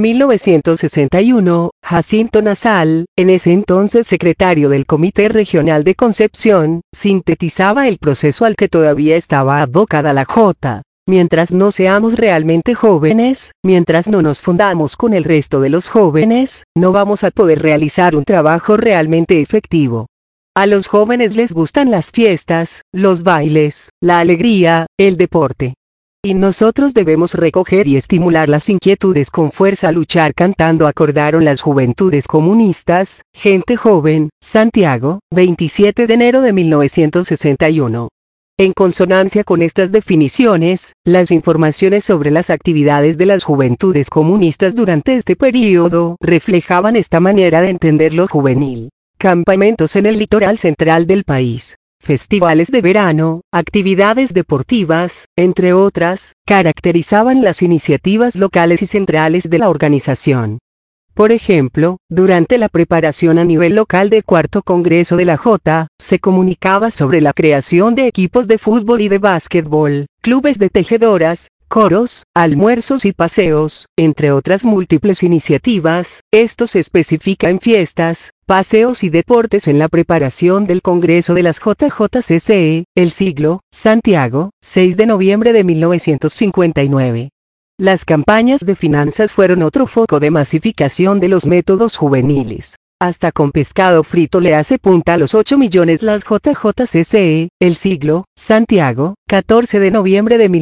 1961, Jacinto Nazal, en ese entonces secretario del Comité Regional de Concepción, sintetizaba el proceso al que todavía estaba abocada la J. Mientras no seamos realmente jóvenes, mientras no nos fundamos con el resto de los jóvenes, no vamos a poder realizar un trabajo realmente efectivo. A los jóvenes les gustan las fiestas, los bailes, la alegría, el deporte. Y nosotros debemos recoger y estimular las inquietudes con fuerza, a luchar cantando, acordaron las juventudes comunistas. Gente Joven, Santiago, 27 de enero de 1961. En consonancia con estas definiciones, las informaciones sobre las actividades de las juventudes comunistas durante este período reflejaban esta manera de entender lo juvenil. Campamentos en el litoral central del país, festivales de verano, actividades deportivas, entre otras, caracterizaban las iniciativas locales y centrales de la organización. Por ejemplo, durante la preparación a nivel local del cuarto Congreso de la J, se comunicaba sobre la creación de equipos de fútbol y de básquetbol, clubes de tejedoras, coros, almuerzos y paseos, entre otras múltiples iniciativas. Esto se especifica en fiestas, paseos y deportes en la preparación del Congreso de las JJCC, El Siglo, Santiago, 6 de noviembre de 1959. Las campañas de finanzas fueron otro foco de masificación de los métodos juveniles. Hasta con pescado frito le hace punta a los 8 millones las JJCC, El Siglo, Santiago, 14 de noviembre de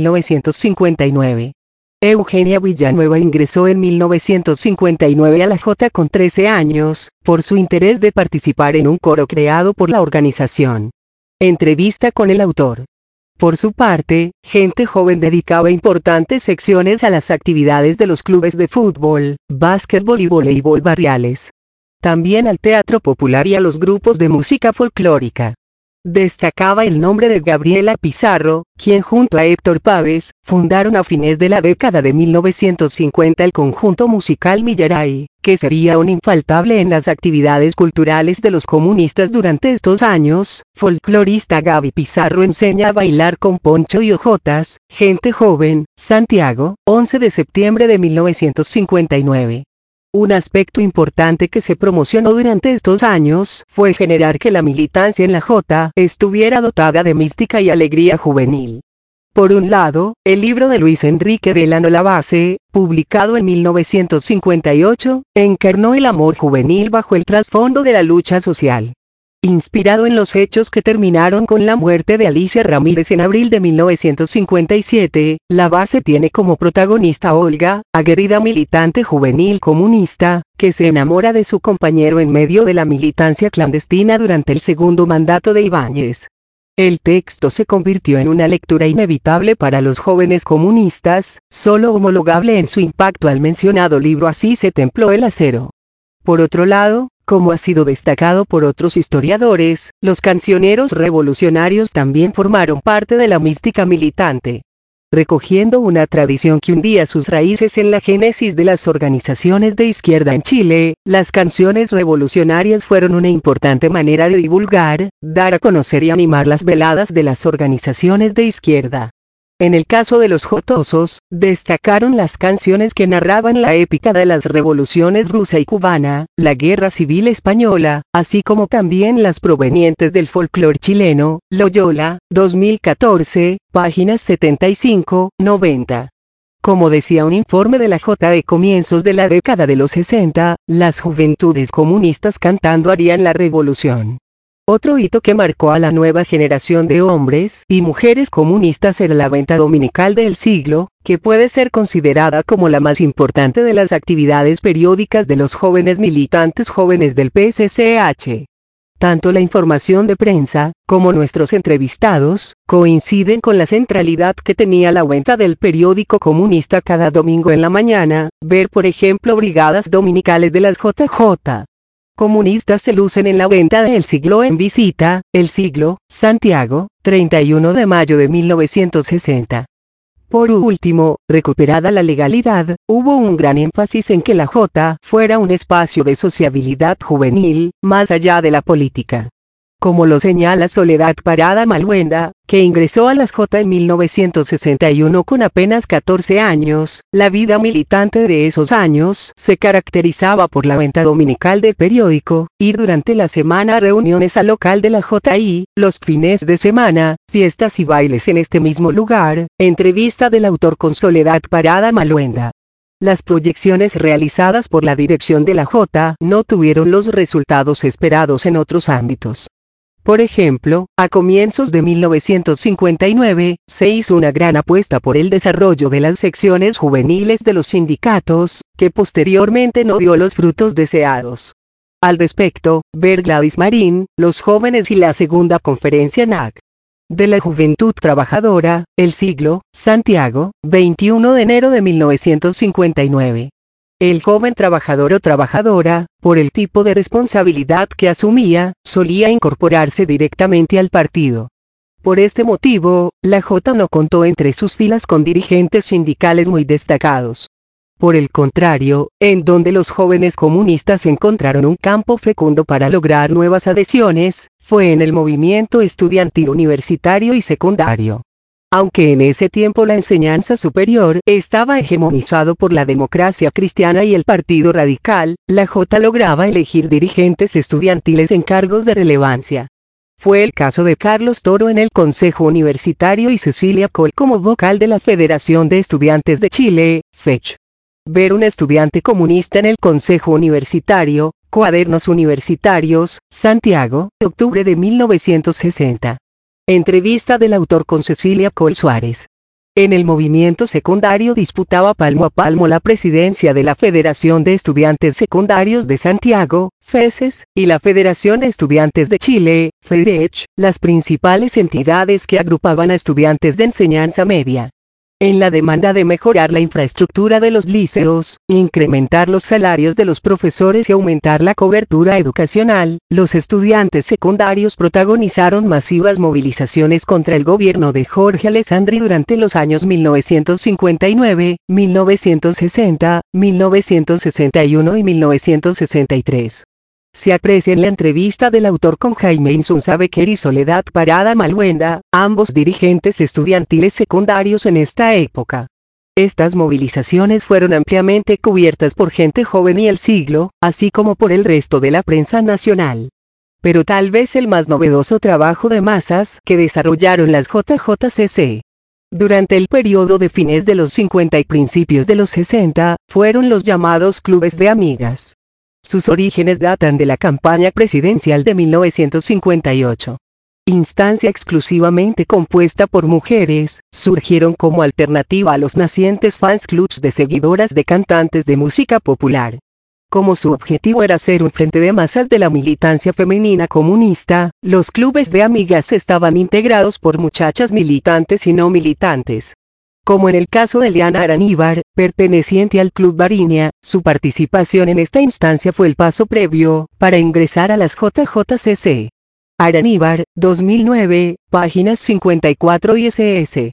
1959. Eugenia Villanueva ingresó en 1959 a la J con 13 años, por su interés de participar en un coro creado por la organización. Entrevista con el autor. Por su parte, Gente Joven dedicaba importantes secciones a las actividades de los clubes de fútbol, básquetbol y voleibol barriales. También al teatro popular y a los grupos de música folclórica. Destacaba el nombre de Gabriela Pizarro, quien junto a Héctor Pávez, fundaron a fines de la década de 1950 el conjunto musical Millaray, que sería un infaltable en las actividades culturales de los comunistas durante estos años. Folclorista Gaby Pizarro enseña a bailar con poncho y hojotas. Gente Joven, Santiago, 11 de septiembre de 1959. Un aspecto importante que se promocionó durante estos años fue generar que la militancia en la J estuviera dotada de mística y alegría juvenil. Por un lado, el libro de Luis Enrique Delano Lavase, publicado en 1958, encarnó el amor juvenil bajo el trasfondo de la lucha social. Inspirado en los hechos que terminaron con la muerte de Alicia Ramírez en abril de 1957, Lavase tiene como protagonista a Olga, aguerrida militante juvenil comunista, que se enamora de su compañero en medio de la militancia clandestina durante el segundo mandato de Ibáñez. El texto se convirtió en una lectura inevitable para los jóvenes comunistas, solo homologable en su impacto al mencionado libro Así se templó el acero. Por otro lado, como ha sido destacado por otros historiadores, los cancioneros revolucionarios también formaron parte de la mística militante. Recogiendo una tradición que hundía sus raíces en la génesis de las organizaciones de izquierda en Chile, las canciones revolucionarias fueron una importante manera de divulgar, dar a conocer y animar las veladas de las organizaciones de izquierda. En el caso de los jotosos, destacaron las canciones que narraban la épica de las revoluciones rusa y cubana, la guerra civil española, así como también las provenientes del folclore chileno. Loyola, 2014, páginas 75-90. Como decía un informe de la J de comienzos de la década de los 60, las juventudes comunistas cantando harían la revolución. Otro hito que marcó a la nueva generación de hombres y mujeres comunistas era la venta dominical del siglo, que puede ser considerada como la más importante de las actividades periódicas de los jóvenes militantes jóvenes del PSCH. Tanto la información de prensa, como nuestros entrevistados, coinciden con la centralidad que tenía la venta del periódico comunista cada domingo en la mañana. Ver por ejemplo Brigadas Dominicales de las JJ. Comunistas se lucen en la venta de El Siglo en Visita, El Siglo, Santiago, 31 de mayo de 1960. Por último, recuperada la legalidad, hubo un gran énfasis en que la J fuera un espacio de sociabilidad juvenil, más allá de la política. Como lo señala Soledad Parada Maluenda, que ingresó a las J en 1961 con apenas 14 años, la vida militante de esos años se caracterizaba por la venta dominical de periódico, ir durante la semana a reuniones al local de la J y, los fines de semana, fiestas y bailes en este mismo lugar. Entrevista del autor con Soledad Parada Maluenda. Las proyecciones realizadas por la dirección de la J no tuvieron los resultados esperados en otros ámbitos. Por ejemplo, a comienzos de 1959, se hizo una gran apuesta por el desarrollo de las secciones juveniles de los sindicatos, que posteriormente no dio los frutos deseados. Al respecto, ver Gladys Marín, Los jóvenes y la segunda conferencia NAC. De la Juventud Trabajadora, El Siglo, Santiago, 21 de enero de 1959. El joven trabajador o trabajadora, por el tipo de responsabilidad que asumía, solía incorporarse directamente al partido. Por este motivo, la J no contó entre sus filas con dirigentes sindicales muy destacados. Por el contrario, en donde los jóvenes comunistas encontraron un campo fecundo para lograr nuevas adhesiones, fue en el movimiento estudiantil universitario y secundario. Aunque en ese tiempo la enseñanza superior estaba hegemonizado por la democracia cristiana y el Partido Radical, la J lograba elegir dirigentes estudiantiles en cargos de relevancia. Fue el caso de Carlos Toro en el Consejo Universitario y Cecilia Col como vocal de la Federación de Estudiantes de Chile, FECH. Ver un estudiante comunista en el Consejo Universitario, Cuadernos Universitarios, Santiago, octubre de 1960. Entrevista del autor con Cecilia Col Suárez. En el movimiento secundario disputaba palmo a palmo la presidencia de la Federación de Estudiantes Secundarios de Santiago, FESES, y la Federación de Estudiantes de Chile, FEDECH, las principales entidades que agrupaban a estudiantes de enseñanza media. En la demanda de mejorar la infraestructura de los liceos, incrementar los salarios de los profesores y aumentar la cobertura educacional, los estudiantes secundarios protagonizaron masivas movilizaciones contra el gobierno de Jorge Alessandri durante los años 1959, 1960, 1961 y 1963. Se aprecia en la entrevista del autor con Jaime Insunza Becker y Soledad Parada Malhuenda, ambos dirigentes estudiantiles secundarios en esta época. Estas movilizaciones fueron ampliamente cubiertas por Gente Joven y El Siglo, así como por el resto de la prensa nacional. Pero tal vez el más novedoso trabajo de masas que desarrollaron las JJCC durante el periodo de fines de los 50 y principios de los 60, fueron los llamados clubes de amigas. Sus orígenes datan de la campaña presidencial de 1958. Instancia exclusivamente compuesta por mujeres, surgieron como alternativa a los nacientes fans clubs de seguidoras de cantantes de música popular. Como su objetivo era ser un frente de masas de la militancia femenina comunista, los clubes de amigas estaban integrados por muchachas militantes y no militantes. Como en el caso de Eliana Araníbar, perteneciente al Club Barinia, su participación en esta instancia fue el paso previo para ingresar a las JJCC. Araníbar, 2009, páginas 54 y ss.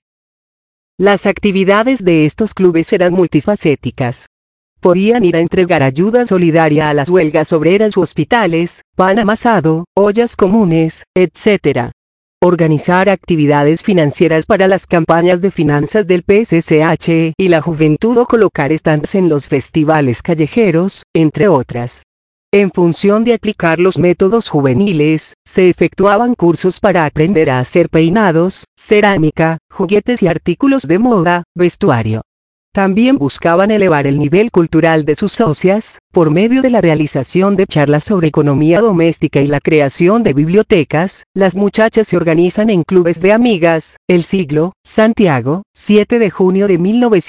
Las actividades de estos clubes eran multifacéticas. Podían ir a entregar ayuda solidaria a las huelgas obreras u hospitales, pan amasado, ollas comunes, etc. Organizar actividades financieras para las campañas de finanzas del PSCH y la juventud o colocar stands en los festivales callejeros, entre otras. En función de aplicar los métodos juveniles, se efectuaban cursos para aprender a hacer peinados, cerámica, juguetes y artículos de moda, vestuario. También buscaban elevar el nivel cultural de sus socias, por medio de la realización de charlas sobre economía doméstica y la creación de bibliotecas. Las muchachas se organizan en clubes de amigas. El Siglo, Santiago, 7 de junio de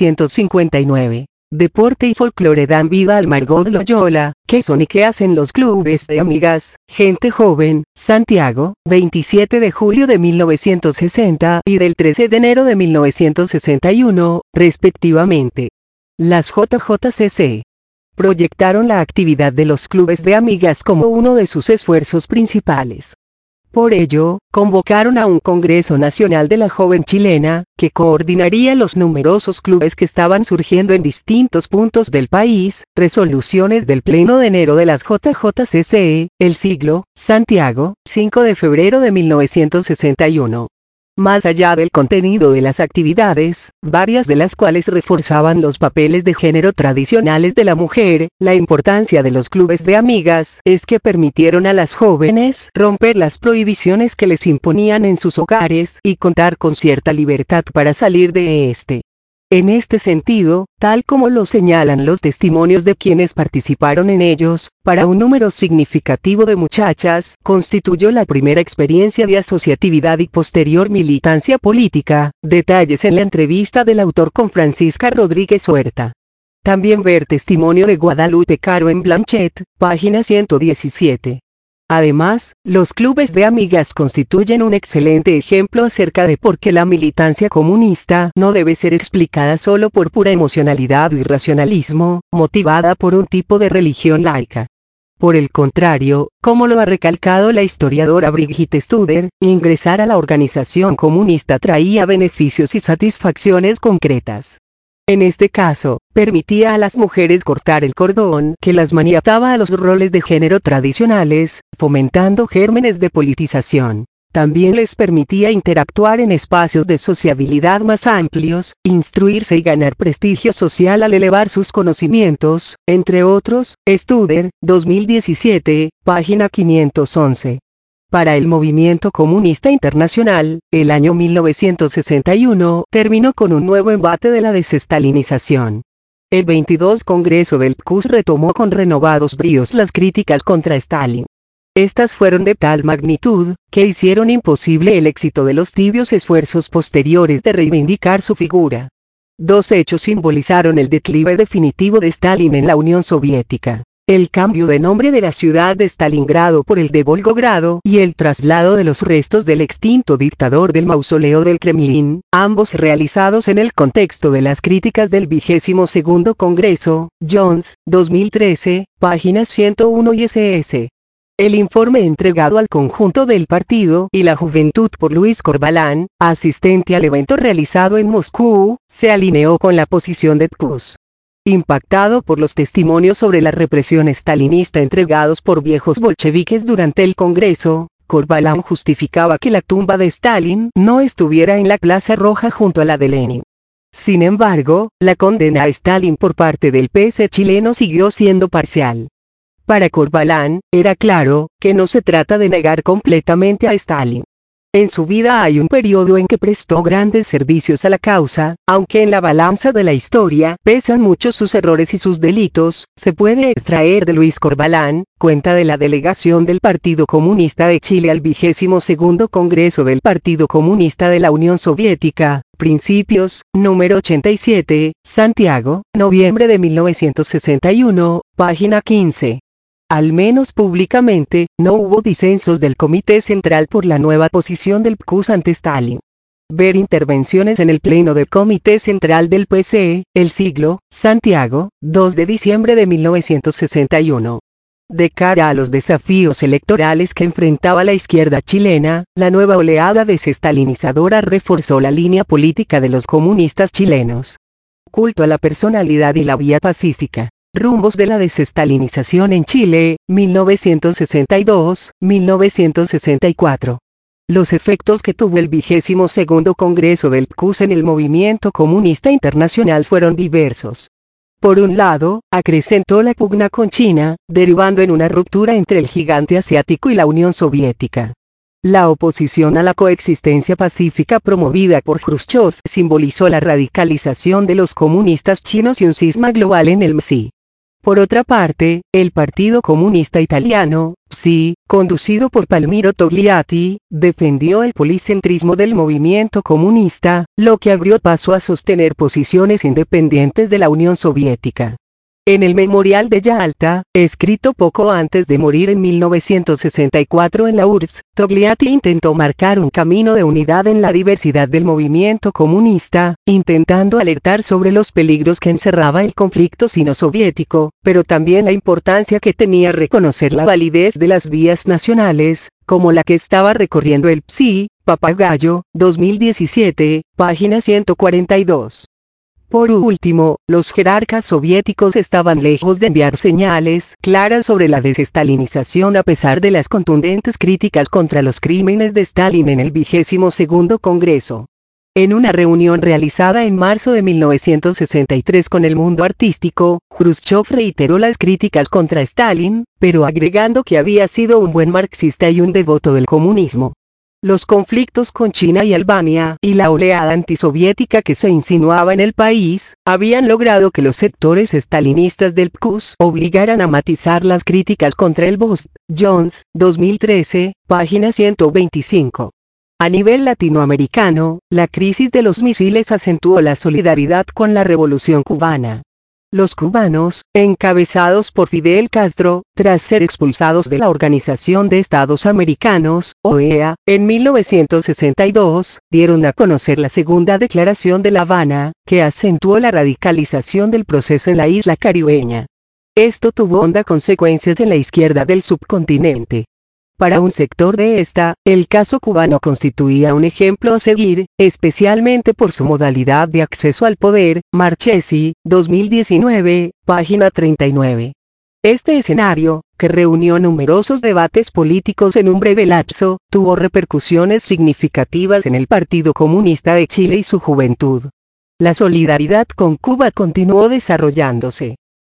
1959. Deporte y folclore dan vida al Margot Loyola. ¿Qué son y qué hacen los clubes de amigas? Gente Joven, Santiago, 27 de julio de 1960 y del 13 de enero de 1961, respectivamente. Las JJCC proyectaron la actividad de los clubes de amigas como uno de sus esfuerzos principales. Por ello, convocaron a un Congreso Nacional de la Joven Chilena, que coordinaría los numerosos clubes que estaban surgiendo en distintos puntos del país. Resoluciones del Pleno de enero de las JJCC, El Siglo, Santiago, 5 de febrero de 1961. Más allá del contenido de las actividades, varias de las cuales reforzaban los papeles de género tradicionales de la mujer, la importancia de los clubes de amigas es que permitieron a las jóvenes romper las prohibiciones que les imponían en sus hogares y contar con cierta libertad para salir de este. En este sentido, tal como lo señalan los testimonios de quienes participaron en ellos, para un número significativo de muchachas, constituyó la primera experiencia de asociatividad y posterior militancia política. Detalles en la entrevista del autor con Francisca Rodríguez Huerta. También ver testimonio de Guadalupe Caro en Blanchet, página 117. Además, los clubes de amigas constituyen un excelente ejemplo acerca de por qué la militancia comunista no debe ser explicada solo por pura emocionalidad o irracionalismo, motivada por un tipo de religión laica. Por el contrario, como lo ha recalcado la historiadora Brigitte Studer, ingresar a la organización comunista traía beneficios y satisfacciones concretas. En este caso, permitía a las mujeres cortar el cordón que las maniataba a los roles de género tradicionales, fomentando gérmenes de politización. También les permitía interactuar en espacios de sociabilidad más amplios, instruirse y ganar prestigio social al elevar sus conocimientos, entre otros. Studer, 2017, página 511. Para el movimiento comunista internacional, el año 1961 terminó con un nuevo embate de la desestalinización. El 22 Congreso del PQS retomó con renovados bríos las críticas contra Stalin. Estas fueron de tal magnitud, que hicieron imposible el éxito de los tibios esfuerzos posteriores de reivindicar su figura. Dos hechos simbolizaron el declive definitivo de Stalin en la Unión Soviética: el cambio de nombre de la ciudad de Stalingrado por el de Volgogrado y el traslado de los restos del extinto dictador del mausoleo del Kremlin, ambos realizados en el contexto de las críticas del 22º Congreso. Jones, 2013, páginas 101 y ss. El informe entregado al conjunto del partido y la juventud por Luis Corbalán, asistente al evento realizado en Moscú, se alineó con la posición de PQS. Impactado por los testimonios sobre la represión stalinista entregados por viejos bolcheviques durante el Congreso, Corbalán justificaba que la tumba de Stalin no estuviera en la Plaza Roja junto a la de Lenin. Sin embargo, la condena a Stalin por parte del PS chileno siguió siendo parcial. Para Corbalán, era claro, que no se trata de negar completamente a Stalin. En su vida hay un periodo en que prestó grandes servicios a la causa, aunque en la balanza de la historia pesan mucho sus errores y sus delitos. Se puede extraer de Luis Corbalán, cuenta de la delegación del Partido Comunista de Chile al 22º Congreso del Partido Comunista de la Unión Soviética, Principios, número 87, Santiago, noviembre de 1961, página 15. Al menos públicamente, no hubo disensos del Comité Central por la nueva posición del PQS ante Stalin. Ver intervenciones en el Pleno del Comité Central del PCE, El Siglo, Santiago, 2 de diciembre de 1961. De cara a los desafíos electorales que enfrentaba la izquierda chilena, la nueva oleada desestalinizadora reforzó la línea política de los comunistas chilenos. Culto a la personalidad y la vía pacífica. Rumbos de la desestalinización en Chile, 1962-1964. Los efectos que tuvo el 22º Congreso del PQS en el movimiento comunista internacional fueron diversos. Por un lado, acrecentó la pugna con China, derivando en una ruptura entre el gigante asiático y la Unión Soviética. La oposición a la coexistencia pacífica promovida por Khrushchev simbolizó la radicalización de los comunistas chinos y un cisma global en el MSI. Por otra parte, el Partido Comunista Italiano, PSI, conducido por Palmiro Togliatti, defendió el policentrismo del movimiento comunista, lo que abrió paso a sostener posiciones independientes de la Unión Soviética. En el Memorial de Yalta, escrito poco antes de morir en 1964 en la URSS, Togliatti intentó marcar un camino de unidad en la diversidad del movimiento comunista, intentando alertar sobre los peligros que encerraba el conflicto sino-soviético, pero también la importancia que tenía reconocer la validez de las vías nacionales, como la que estaba recorriendo el PSI. Papagayo, 2017, página 142. Por último, los jerarcas soviéticos estaban lejos de enviar señales claras sobre la desestalinización a pesar de las contundentes críticas contra los crímenes de Stalin en el 22º Congreso. En una reunión realizada en marzo de 1963 con el mundo artístico, Khrushchev reiteró las críticas contra Stalin, pero agregando que había sido un buen marxista y un devoto del comunismo. Los conflictos con China y Albania y la oleada antisoviética que se insinuaba en el país, habían logrado que los sectores estalinistas del PQS obligaran a matizar las críticas contra el BOST. Jones, 2013, página 125. A nivel latinoamericano, la crisis de los misiles acentuó la solidaridad con la revolución cubana. Los cubanos, encabezados por Fidel Castro, tras ser expulsados de la Organización de Estados Americanos, OEA, en 1962, dieron a conocer la Segunda Declaración de La Habana, que acentuó la radicalización del proceso en la isla caribeña. Esto tuvo hondas consecuencias en la izquierda del subcontinente. Para un sector de esta, el caso cubano constituía un ejemplo a seguir, especialmente por su modalidad de acceso al poder. Marchesi, 2019, página 39. Este escenario, que reunió numerosos debates políticos en un breve lapso, tuvo repercusiones significativas en el Partido Comunista de Chile y su juventud. La solidaridad con Cuba continuó desarrollándose.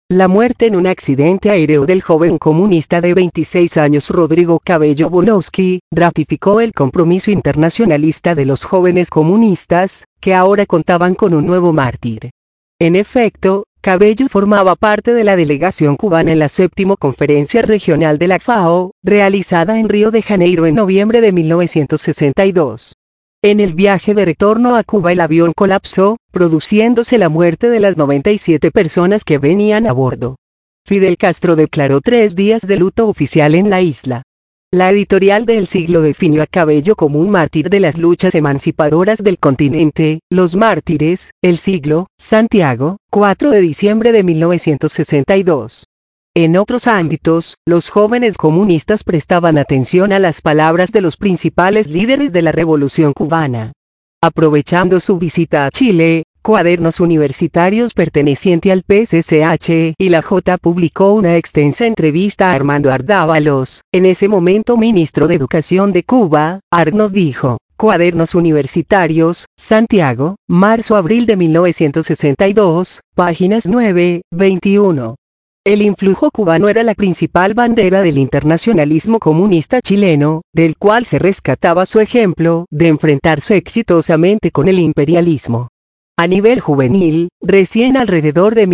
La muerte en un accidente aéreo del joven comunista de 26 años Rodrigo Cabello Volosky, ratificó el compromiso internacionalista de los jóvenes comunistas, que ahora contaban con un nuevo mártir. En efecto, Cabello formaba parte de la delegación cubana en la 7ª Conferencia Regional de la FAO, realizada en Río de Janeiro en noviembre de 1962. En el viaje de retorno a Cuba el avión colapsó, produciéndose la muerte de las 97 personas que venían a bordo. Fidel Castro declaró 3 días de luto oficial en la isla. La editorial de El Siglo definió a Cabello como un mártir de las luchas emancipadoras del continente. Los mártires, El Siglo, Santiago, 4 de diciembre de 1962. En otros ámbitos, los jóvenes comunistas prestaban atención a las palabras de los principales líderes de la Revolución cubana. Aprovechando su visita a Chile, Cuadernos Universitarios perteneciente al PSCH y la J publicó una extensa entrevista a Armando Ardávalos, en ese momento ministro de Educación de Cuba. Art nos dijo: Cuadernos Universitarios, Santiago, marzo-abril de 1962, páginas 9, 21. El influjo cubano era la principal bandera del internacionalismo comunista chileno, del cual se rescataba su ejemplo de enfrentarse exitosamente con el imperialismo. A nivel juvenil, recién alrededor de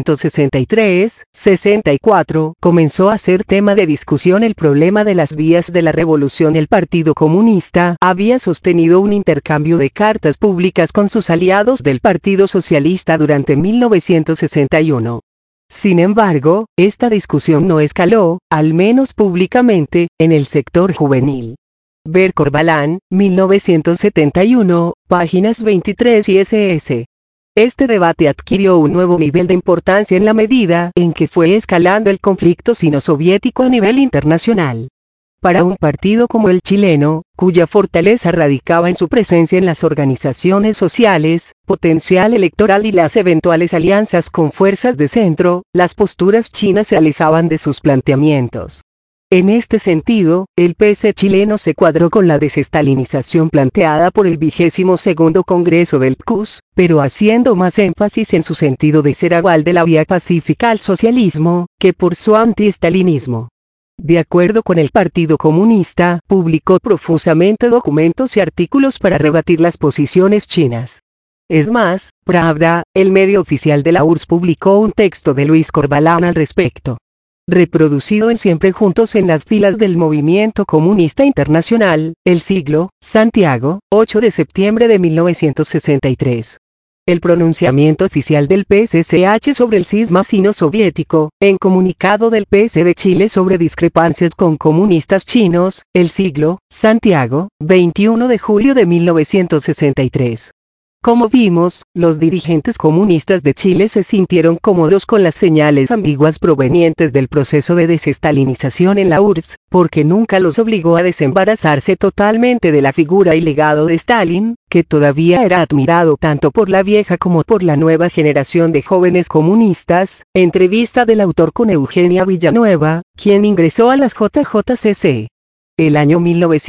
1963-64, comenzó a ser tema de discusión el problema de las vías de la revolución. El Partido Comunista había sostenido un intercambio de cartas públicas con sus aliados del Partido Socialista durante 1961. Sin embargo, esta discusión no escaló, al menos públicamente, en el sector juvenil. Ver Corbalán, 1971, páginas 23 y ss. Este debate adquirió un nuevo nivel de importancia en la medida en que fue escalando el conflicto sino-soviético a nivel internacional. Para un partido como el chileno, cuya fortaleza radicaba en su presencia en las organizaciones sociales, potencial electoral y las eventuales alianzas con fuerzas de centro, las posturas chinas se alejaban de sus planteamientos. En este sentido, el PS chileno se cuadró con la desestalinización planteada por el 22º Congreso del PCUS, pero haciendo más énfasis en su sentido de ser aval de la vía pacífica al socialismo, que por su anti-estalinismo. De acuerdo con el Partido Comunista, publicó profusamente documentos y artículos para rebatir las posiciones chinas. Es más, Pravda, el medio oficial de la URSS, publicó un texto de Luis Corbalán al respecto. Reproducido en Siempre Juntos en las filas del Movimiento Comunista Internacional, El Siglo, Santiago, 8 de septiembre de 1963. El pronunciamiento oficial del PSCH sobre el cisma sino-soviético, en comunicado del PS de Chile sobre discrepancias con comunistas chinos, El Siglo, Santiago, 21 de julio de 1963. Como vimos, los dirigentes comunistas de Chile se sintieron cómodos con las señales ambiguas provenientes del proceso de desestalinización en la URSS, porque nunca los obligó a desembarazarse totalmente de la figura y legado de Stalin, que todavía era admirado tanto por la vieja como por la nueva generación de jóvenes comunistas. Entrevista del autor con Eugenia Villanueva, quien ingresó a las JJCC. El año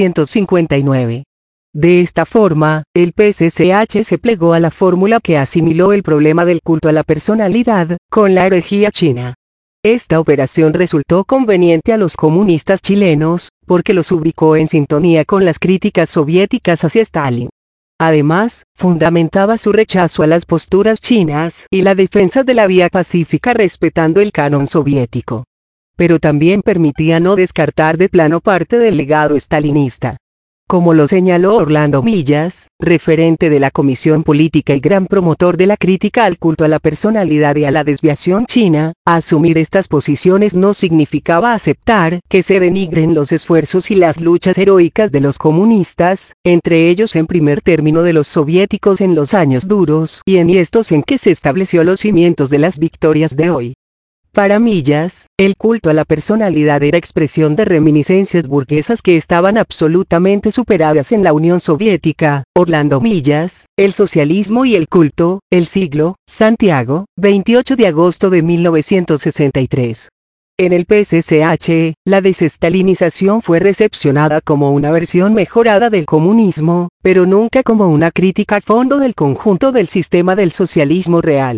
1959. De esta forma, el PSCH se plegó a la fórmula que asimiló el problema del culto a la personalidad, con la herejía china. Esta operación resultó conveniente a los comunistas chilenos, porque los ubicó en sintonía con las críticas soviéticas hacia Stalin. Además, fundamentaba su rechazo a las posturas chinas y la defensa de la vía pacífica respetando el canon soviético. Pero también permitía no descartar de plano parte del legado stalinista. Como lo señaló Orlando Millas, referente de la Comisión Política y gran promotor de la crítica al culto a la personalidad y a la desviación china, asumir estas posiciones no significaba aceptar que se denigren los esfuerzos y las luchas heroicas de los comunistas, entre ellos en primer término de los soviéticos en los años duros y en estos en que se estableció los cimientos de las victorias de hoy. Para Millas, el culto a la personalidad era expresión de reminiscencias burguesas que estaban absolutamente superadas en la Unión Soviética. Orlando Millas, El socialismo y el culto, El Siglo, Santiago, 28 de agosto de 1963. En el PSCH, la desestalinización fue recepcionada como una versión mejorada del comunismo, pero nunca como una crítica a fondo del conjunto del sistema del socialismo real.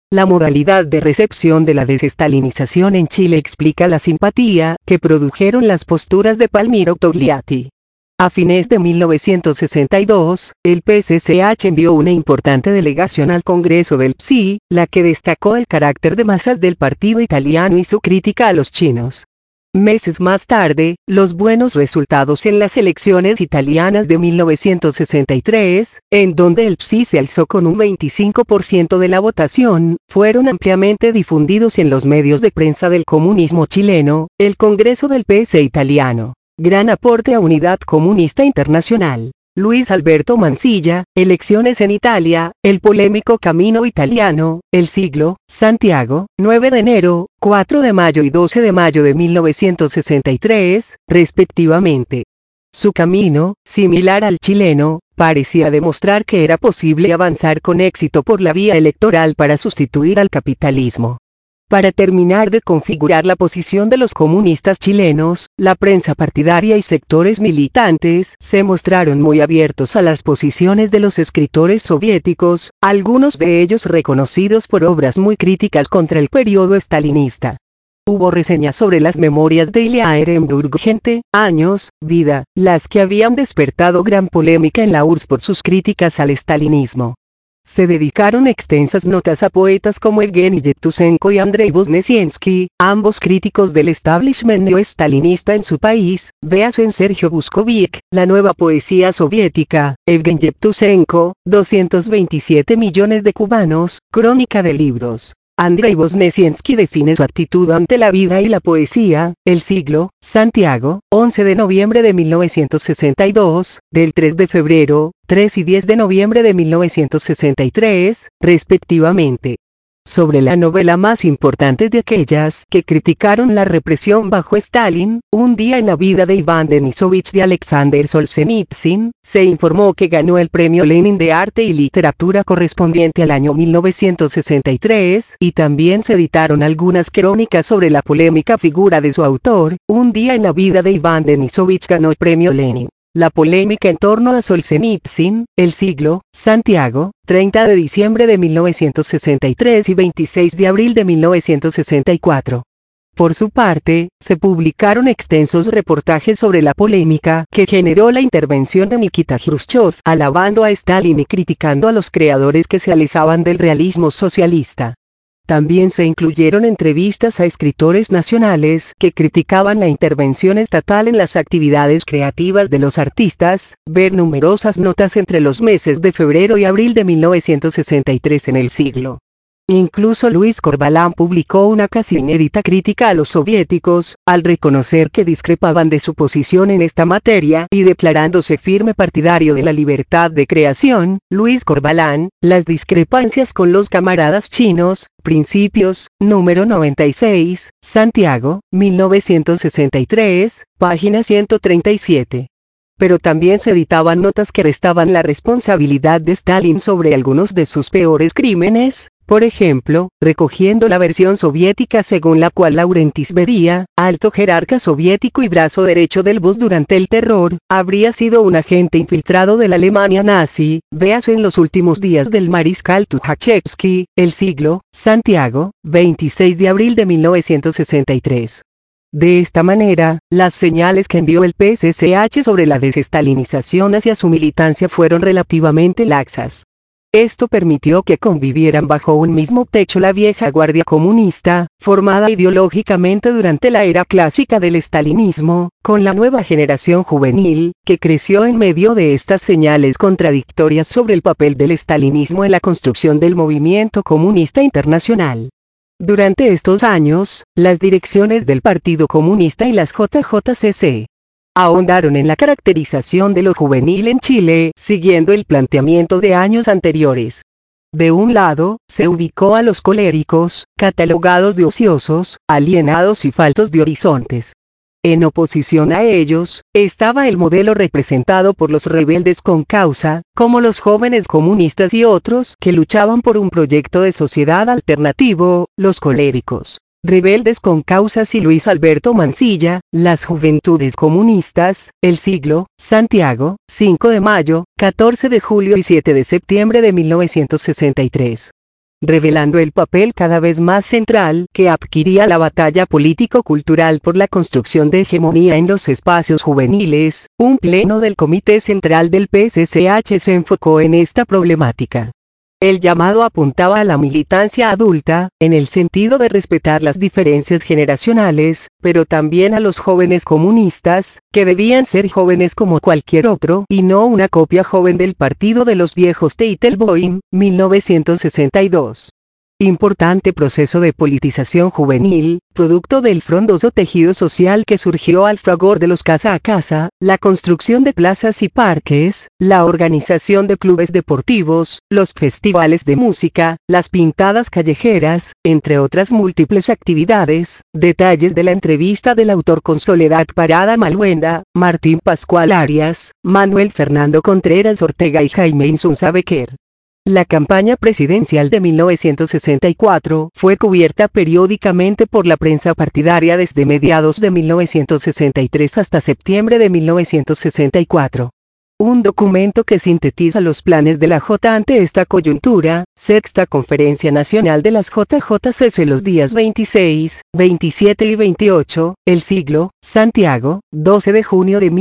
La modalidad de recepción de la desestalinización en Chile explica la simpatía que produjeron las posturas de Palmiro Togliatti. A fines de 1962, el PCCH envió una importante delegación al Congreso del PSI, la que destacó el carácter de masas del partido italiano y su crítica a los chinos. Meses más tarde, los buenos resultados en las elecciones italianas de 1963, en donde el PSI se alzó con un 25% de la votación, fueron ampliamente difundidos en los medios de prensa del comunismo chileno. El Congreso del PS italiano. Gran aporte a Unidad Comunista Internacional. Luis Alberto Mansilla, Elecciones en Italia, el polémico Camino Italiano, El Siglo, Santiago, 9 de enero, 4 de mayo y 12 de mayo de 1963, respectivamente. Su camino, similar al chileno, parecía demostrar que era posible avanzar con éxito por la vía electoral para sustituir al capitalismo. Para terminar de configurar la posición de los comunistas chilenos, la prensa partidaria y sectores militantes se mostraron muy abiertos a las posiciones de los escritores soviéticos, algunos de ellos reconocidos por obras muy críticas contra el periodo estalinista. Hubo reseñas sobre las memorias de Ilya Ehrenburg, Gente, Años, Vida, las que habían despertado gran polémica en la URSS por sus críticas al estalinismo. Se dedicaron extensas notas a poetas como Evgeny Yevtusenko y Andrei Voznesensky, ambos críticos del establishment neo-estalinista en su país. Véase en Sergio Buskovich, La nueva poesía soviética, Evgeny Yevtusenko, 227 millones de cubanos, Crónica de libros. Andrei Voznesensky define su actitud ante la vida y la poesía, El Siglo, Santiago, 11 de noviembre de 1962, del 3 de febrero, 3 y 10 de noviembre de 1963, respectivamente. Sobre la novela más importante de aquellas que criticaron la represión bajo Stalin, Un día en la vida de Iván Denisovich de Alexander Solzhenitsyn, se informó que ganó el Premio Lenin de Arte y Literatura correspondiente al año 1963, y también se editaron algunas crónicas sobre la polémica figura de su autor. Un día en la vida de Iván Denisovich ganó el Premio Lenin. La polémica en torno a Solzhenitsyn, El Siglo, Santiago, 30 de diciembre de 1963 y 26 de abril de 1964. Por su parte, se publicaron extensos reportajes sobre la polémica que generó la intervención de Nikita Khrushchev, alabando a Stalin y criticando a los creadores que se alejaban del realismo socialista. También se incluyeron entrevistas a escritores nacionales que criticaban la intervención estatal en las actividades creativas de los artistas. Ver numerosas notas entre los meses de febrero y abril de 1963 en El Siglo. Incluso Luis Corvalán publicó una casi inédita crítica a los soviéticos, al reconocer que discrepaban de su posición en esta materia y declarándose firme partidario de la libertad de creación. Luis Corvalán, Las discrepancias con los camaradas chinos, Principios, número 96, Santiago, 1963, página 137. Pero también se editaban notas que restaban la responsabilidad de Stalin sobre algunos de sus peores crímenes. Por ejemplo, recogiendo la versión soviética según la cual Laurentis Beria, alto jerarca soviético y brazo derecho del Bus durante el terror, habría sido un agente infiltrado de la Alemania nazi. Véase en los últimos días del mariscal Tukhachevsky, El Siglo, Santiago, 26 de abril de 1963. De esta manera, las señales que envió el PCCH sobre la desestalinización hacia su militancia fueron relativamente laxas. Esto permitió que convivieran bajo un mismo techo la vieja guardia comunista, formada ideológicamente durante la era clásica del estalinismo, con la nueva generación juvenil, que creció en medio de estas señales contradictorias sobre el papel del estalinismo en la construcción del movimiento comunista internacional. Durante estos años, las direcciones del Partido Comunista y las JJCC ahondaron en la caracterización de lo juvenil en Chile, siguiendo el planteamiento de años anteriores. De un lado, se ubicó a los coléricos, catalogados de ociosos, alienados y faltos de horizontes. En oposición a ellos, estaba el modelo representado por los rebeldes con causa, como los jóvenes comunistas y otros que luchaban por un proyecto de sociedad alternativo, los coléricos. Rebeldes con causas y Luis Alberto Mansilla, Las Juventudes Comunistas, El Siglo, Santiago, 5 de mayo, 14 de julio y 7 de septiembre de 1963. revelando el papel cada vez más central que adquiría la batalla político-cultural por la construcción de hegemonía en los espacios juveniles. Un pleno del Comité Central del PSCH se enfocó en esta problemática. El llamado apuntaba a la militancia adulta, en el sentido de respetar las diferencias generacionales, pero también a los jóvenes comunistas, que debían ser jóvenes como cualquier otro y no una copia joven del Partido de los Viejos Teitelboim, 1962. Importante proceso de politización juvenil, producto del frondoso tejido social que surgió al fragor de los casa a casa, la construcción de plazas y parques, la organización de clubes deportivos, los festivales de música, las pintadas callejeras, entre otras múltiples actividades. Detalles de la entrevista del autor con Soledad Parada Maluenda, Martín Pascual Arias, Manuel Fernando Contreras Ortega y Jaime Insunza Becker. La campaña presidencial de 1964 fue cubierta periódicamente por la prensa partidaria desde mediados de 1963 hasta septiembre de 1964. Un documento que sintetiza los planes de la J ante esta coyuntura. Sexta Conferencia Nacional de las JJCC los días 26, 27 y 28, El Siglo, Santiago, 12 de junio de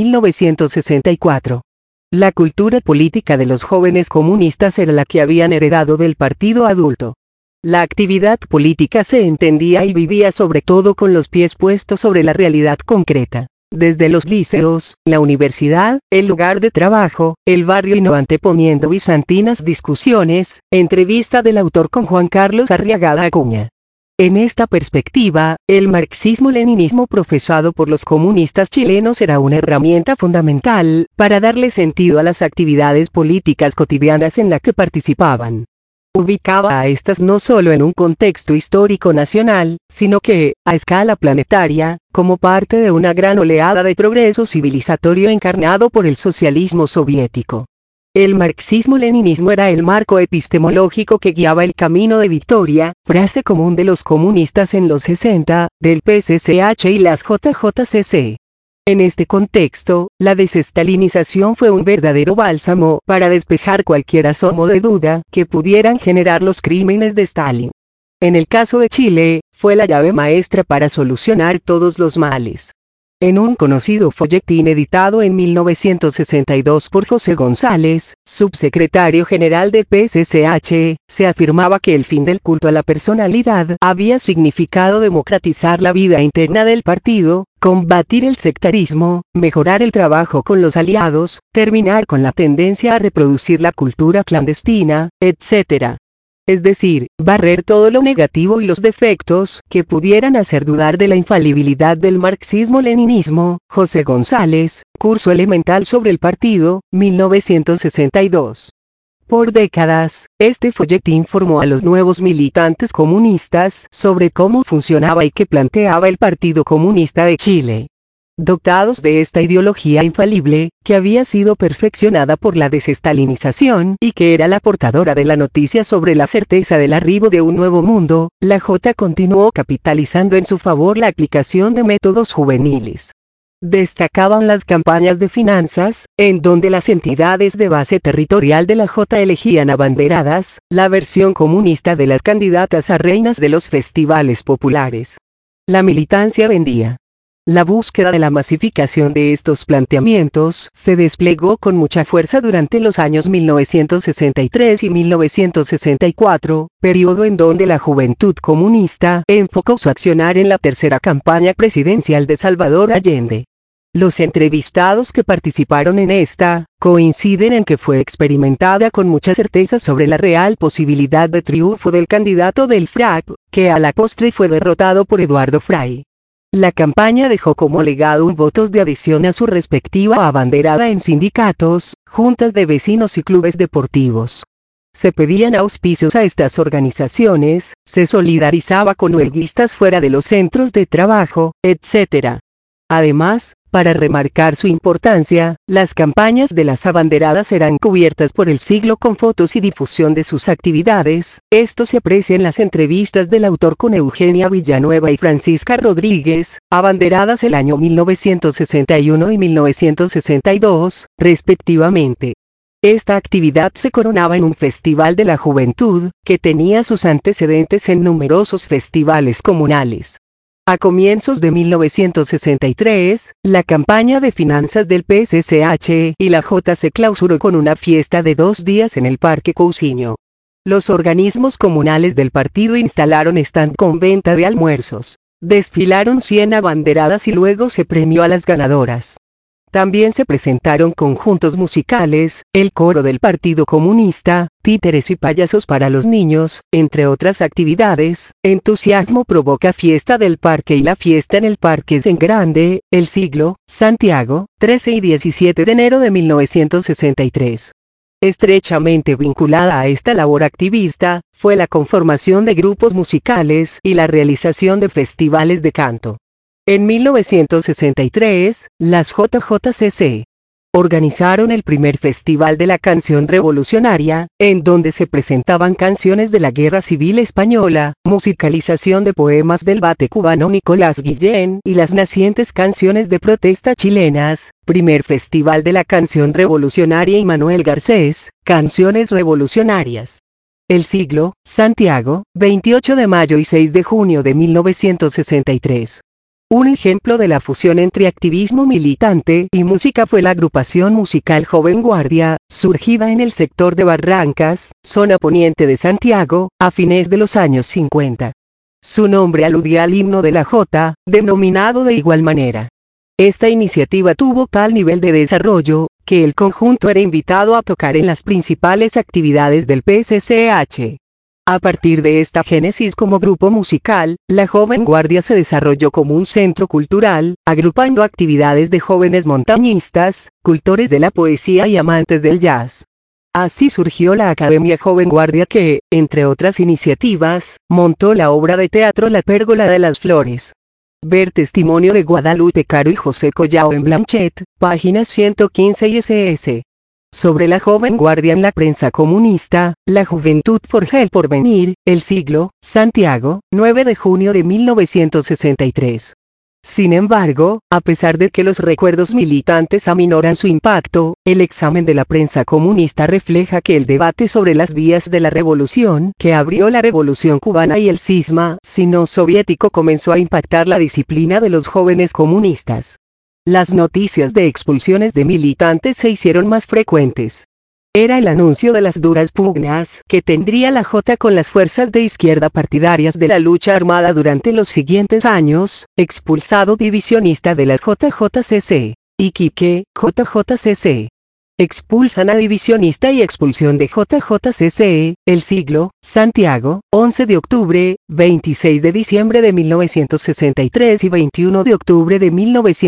1964. La cultura política de los jóvenes comunistas era la que habían heredado del partido adulto. La actividad política se entendía y vivía sobre todo con los pies puestos sobre la realidad concreta. Desde los liceos, la universidad, el lugar de trabajo, el barrio y no anteponiendo bizantinas discusiones. Entrevista del autor con Juan Carlos Arriagada Acuña. En esta perspectiva, el marxismo-leninismo profesado por los comunistas chilenos era una herramienta fundamental para darle sentido a las actividades políticas cotidianas en las que participaban. Ubicaba a estas no solo en un contexto histórico nacional, sino que, a escala planetaria, como parte de una gran oleada de progreso civilizatorio encarnado por el socialismo soviético. El marxismo-leninismo era el marco epistemológico que guiaba el camino de victoria, frase común de los comunistas en los 60, del PSCH y las JJCC. En este contexto, la desestalinización fue un verdadero bálsamo para despejar cualquier asomo de duda que pudieran generar los crímenes de Stalin. En el caso de Chile, fue la llave maestra para solucionar todos los males. En un conocido folletín editado en 1962 por José González, subsecretario general del PSCH, se afirmaba que el fin del culto a la personalidad había significado democratizar la vida interna del partido, combatir el sectarismo, mejorar el trabajo con los aliados, terminar con la tendencia a reproducir la cultura clandestina, etc. Es decir, barrer todo lo negativo y los defectos que pudieran hacer dudar de la infalibilidad del marxismo-leninismo. José González, Curso Elemental sobre el Partido, 1962. Por décadas, este folletín formó a los nuevos militantes comunistas sobre cómo funcionaba y qué planteaba el Partido Comunista de Chile. Dotados de esta ideología infalible, que había sido perfeccionada por la desestalinización y que era la portadora de la noticia sobre la certeza del arribo de un nuevo mundo, la J continuó capitalizando en su favor la aplicación de métodos juveniles. Destacaban las campañas de finanzas, en donde las entidades de base territorial de la J elegían abanderadas, la versión comunista de las candidatas a reinas de los festivales populares. La militancia vendía. La búsqueda de la masificación de estos planteamientos se desplegó con mucha fuerza durante los años 1963 y 1964, periodo en donde la Juventud Comunista enfocó su accionar en la tercera campaña presidencial de Salvador Allende. Los entrevistados que participaron en esta, coinciden en que fue experimentada con mucha certeza sobre la real posibilidad de triunfo del candidato del FRAP, que a la postre fue derrotado por Eduardo Frei. La campaña dejó como legado un votos de adhesión a su respectiva abanderada en sindicatos, juntas de vecinos y clubes deportivos. Se pedían auspicios a estas organizaciones, se solidarizaba con huelguistas fuera de los centros de trabajo, etc. Además, para remarcar su importancia, las campañas de las abanderadas eran cubiertas por El Siglo con fotos y difusión de sus actividades. Esto se aprecia en las entrevistas del autor con Eugenia Villanueva y Francisca Rodríguez, abanderadas el año 1961 y 1962, respectivamente. Esta actividad se coronaba en un Festival de la Juventud, que tenía sus antecedentes en numerosos festivales comunales. A comienzos de 1963, la campaña de finanzas del PSCH y la J se clausuró con una fiesta de 2 días en el Parque Cousiño. Los organismos comunales del partido instalaron stand con venta de almuerzos. Desfilaron 100 abanderadas y luego se premió a las ganadoras. También se presentaron conjuntos musicales, el coro del Partido Comunista, títeres y payasos para los niños, entre otras actividades. Entusiasmo provoca fiesta del parque y la fiesta en el parque es en grande, El Siglo, Santiago, 13 y 17 de enero de 1963. Estrechamente vinculada a esta labor activista, fue la conformación de grupos musicales y la realización de festivales de canto. En 1963, las JJCC organizaron el primer Festival de la Canción Revolucionaria, en donde se presentaban canciones de la Guerra Civil Española, musicalización de poemas del bate cubano Nicolás Guillén y las nacientes canciones de protesta chilenas, primer Festival de la Canción Revolucionaria y Manuel Garcés, Canciones Revolucionarias. El Siglo, Santiago, 28 de mayo y 6 de junio de 1963. Un ejemplo de la fusión entre activismo militante y música fue la agrupación musical Joven Guardia, surgida en el sector de Barrancas, zona poniente de Santiago, a fines de los años 50. Su nombre aludía al himno de la J, denominado de igual manera. Esta iniciativa tuvo tal nivel de desarrollo, que el conjunto era invitado a tocar en las principales actividades del PSCH. A partir de esta génesis como grupo musical, la Joven Guardia se desarrolló como un centro cultural, agrupando actividades de jóvenes montañistas, cultores de la poesía y amantes del jazz. Así surgió la Academia Joven Guardia que, entre otras iniciativas, montó la obra de teatro La Pérgola de las Flores. Ver testimonio de Guadalupe Caro y José Collao en Blanchet, páginas 115 y ss. Sobre la Joven Guardia en la prensa comunista, La Juventud forja el porvenir, El Siglo, Santiago, 9 de junio de 1963. Sin embargo, a pesar de que los recuerdos militantes aminoran su impacto, el examen de la prensa comunista refleja que el debate sobre las vías de la revolución que abrió la Revolución Cubana y el cisma sino-soviético comenzó a impactar la disciplina de los jóvenes comunistas. Las noticias de expulsiones de militantes se hicieron más frecuentes. Era el anuncio de las duras pugnas que tendría la J con las fuerzas de izquierda partidarias de la lucha armada durante los siguientes años, expulsado divisionista de las JJCC. Iquique, JJCC. Expulsan a divisionista y expulsión de JJCC, El Siglo, Santiago, 11 de octubre, 26 de diciembre de 1963 y 21 de octubre de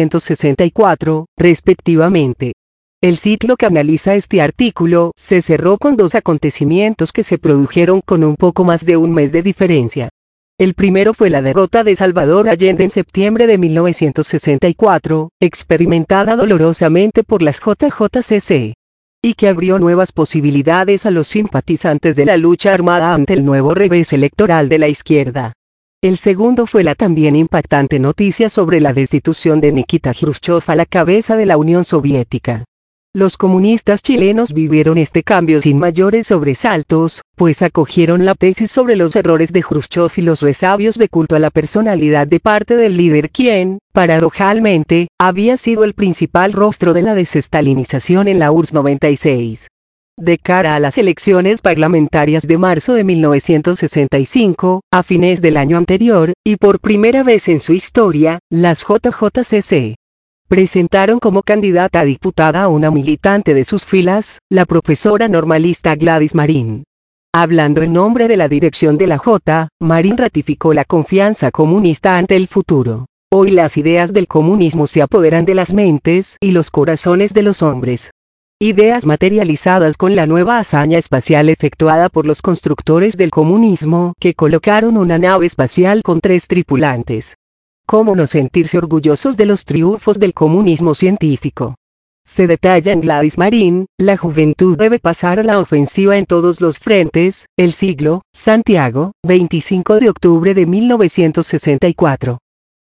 1964, respectivamente. El ciclo que analiza este artículo se cerró con 2 acontecimientos que se produjeron con un poco más de un mes de diferencia. El primero fue la derrota de Salvador Allende en septiembre de 1964, experimentada dolorosamente por las JJCC, y que abrió nuevas posibilidades a los simpatizantes de la lucha armada ante el nuevo revés electoral de la izquierda. El segundo fue la también impactante noticia sobre la destitución de Nikita Jrushchov a la cabeza de la Unión Soviética. Los comunistas chilenos vivieron este cambio sin mayores sobresaltos, pues acogieron la tesis sobre los errores de Jrushchov y los resabios de culto a la personalidad de parte del líder quien, paradojalmente, había sido el principal rostro de la desestalinización en la URSS 96. De cara a las elecciones parlamentarias de marzo de 1965, a fines del año anterior, y por primera vez en su historia, las JJCC presentaron como candidata a diputada a una militante de sus filas, la profesora normalista Gladys Marín. Hablando en nombre de la dirección de la J, Marín ratificó la confianza comunista ante el futuro. Hoy las ideas del comunismo se apoderan de las mentes y los corazones de los hombres. Ideas materializadas con la nueva hazaña espacial efectuada por los constructores del comunismo que colocaron una nave espacial con 3 tripulantes. ¿Cómo no sentirse orgullosos de los triunfos del comunismo científico? Se detalla en Gladys Marín, la juventud debe pasar a la ofensiva en todos los frentes, El Siglo, Santiago, 25 de octubre de 1964.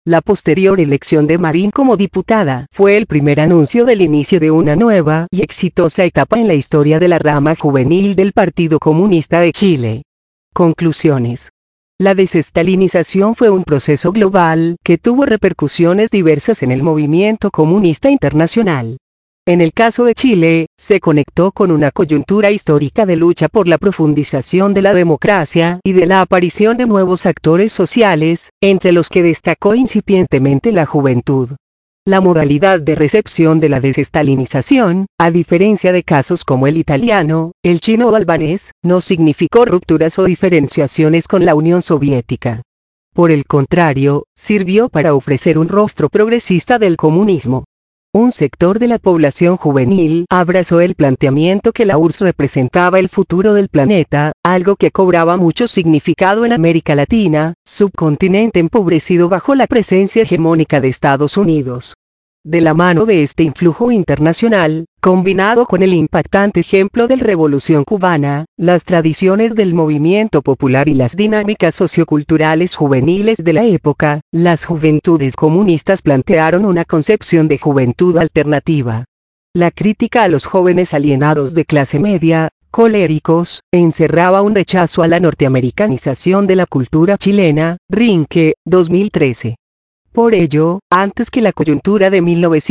La posterior elección de Marín como diputada fue el primer anuncio del inicio de una nueva y exitosa etapa en la historia de la rama juvenil del Partido Comunista de Chile. Conclusiones. La desestalinización fue un proceso global que tuvo repercusiones diversas en el movimiento comunista internacional. En el caso de Chile, se conectó con una coyuntura histórica de lucha por la profundización de la democracia y de la aparición de nuevos actores sociales, entre los que destacó incipientemente la juventud. La modalidad de recepción de la desestalinización, a diferencia de casos como el italiano, el chino o albanés, no significó rupturas o diferenciaciones con la Unión Soviética. Por el contrario, sirvió para ofrecer un rostro progresista del comunismo. Un sector de la población juvenil abrazó el planteamiento que la URSS representaba el futuro del planeta, algo que cobraba mucho significado en América Latina, subcontinente empobrecido bajo la presencia hegemónica de Estados Unidos. De la mano de este influjo internacional, combinado con el impactante ejemplo de la Revolución Cubana, las tradiciones del movimiento popular y las dinámicas socioculturales juveniles de la época, las juventudes comunistas plantearon una concepción de juventud alternativa. La crítica a los jóvenes alienados de clase media, coléricos, encerraba un rechazo a la norteamericanización de la cultura chilena. Rinke, 2013. Por ello, antes que la coyuntura de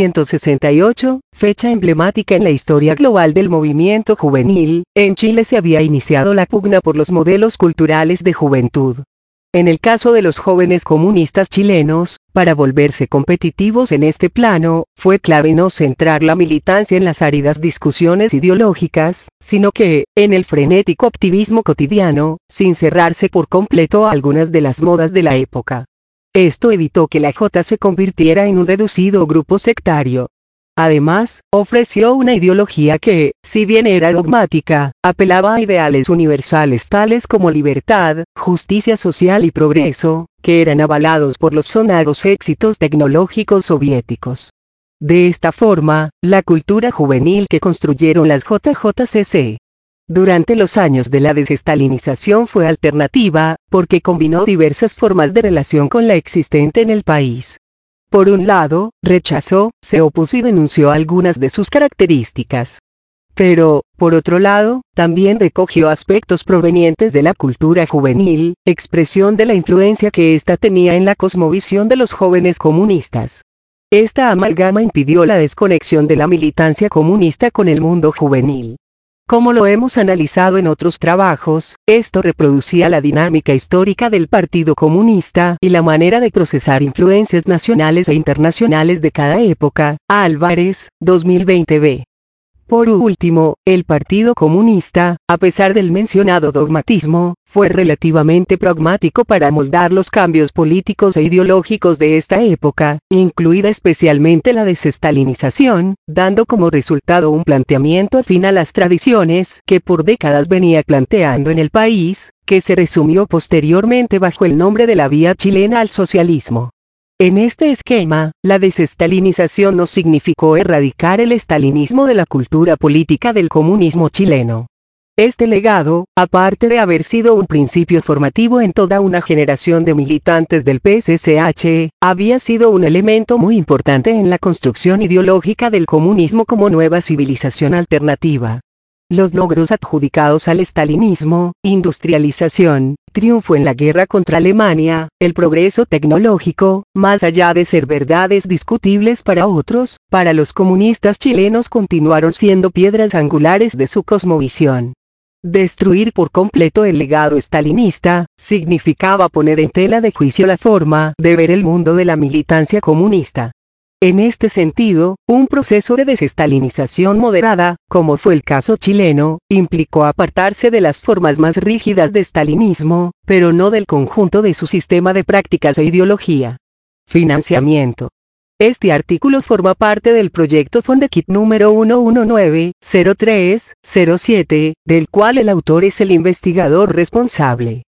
1968, fecha emblemática en la historia global del movimiento juvenil, en Chile se había iniciado la pugna por los modelos culturales de juventud. En el caso de los jóvenes comunistas chilenos, para volverse competitivos en este plano, fue clave no centrar la militancia en las áridas discusiones ideológicas, sino que, en el frenético activismo cotidiano, sin cerrarse por completo a algunas de las modas de la época. Esto evitó que la J se convirtiera en un reducido grupo sectario. Además, ofreció una ideología que, si bien era dogmática, apelaba a ideales universales tales como libertad, justicia social y progreso, que eran avalados por los sonados éxitos tecnológicos soviéticos. De esta forma, la cultura juvenil que construyeron las JJCC durante los años de la desestalinización fue alternativa, porque combinó diversas formas de relación con la existente en el país. Por un lado, rechazó, se opuso y denunció algunas de sus características. Pero, por otro lado, también recogió aspectos provenientes de la cultura juvenil, expresión de la influencia que ésta tenía en la cosmovisión de los jóvenes comunistas. Esta amalgama impidió la desconexión de la militancia comunista con el mundo juvenil. Como lo hemos analizado en otros trabajos, esto reproducía la dinámica histórica del Partido Comunista y la manera de procesar influencias nacionales e internacionales de cada época. Álvarez, 2020b. Por último, el Partido Comunista, a pesar del mencionado dogmatismo, fue relativamente pragmático para moldar los cambios políticos e ideológicos de esta época, incluida especialmente la desestalinización, dando como resultado un planteamiento afín a las tradiciones que por décadas venía planteando en el país, que se resumió posteriormente bajo el nombre de la Vía Chilena al Socialismo. En este esquema, la desestalinización no significó erradicar el estalinismo de la cultura política del comunismo chileno. Este legado, aparte de haber sido un principio formativo en toda una generación de militantes del PSCH, había sido un elemento muy importante en la construcción ideológica del comunismo como nueva civilización alternativa. Los logros adjudicados al estalinismo, industrialización, triunfo en la guerra contra Alemania, el progreso tecnológico, más allá de ser verdades discutibles para otros, para los comunistas chilenos continuaron siendo piedras angulares de su cosmovisión. Destruir por completo el legado estalinista, significaba poner en tela de juicio la forma de ver el mundo de la militancia comunista. En este sentido, un proceso de desestalinización moderada, como fue el caso chileno, implicó apartarse de las formas más rígidas de estalinismo, pero no del conjunto de su sistema de prácticas e ideología. Financiamiento. Este artículo forma parte del proyecto Fondekit número 1190307, del cual el autor es el investigador responsable.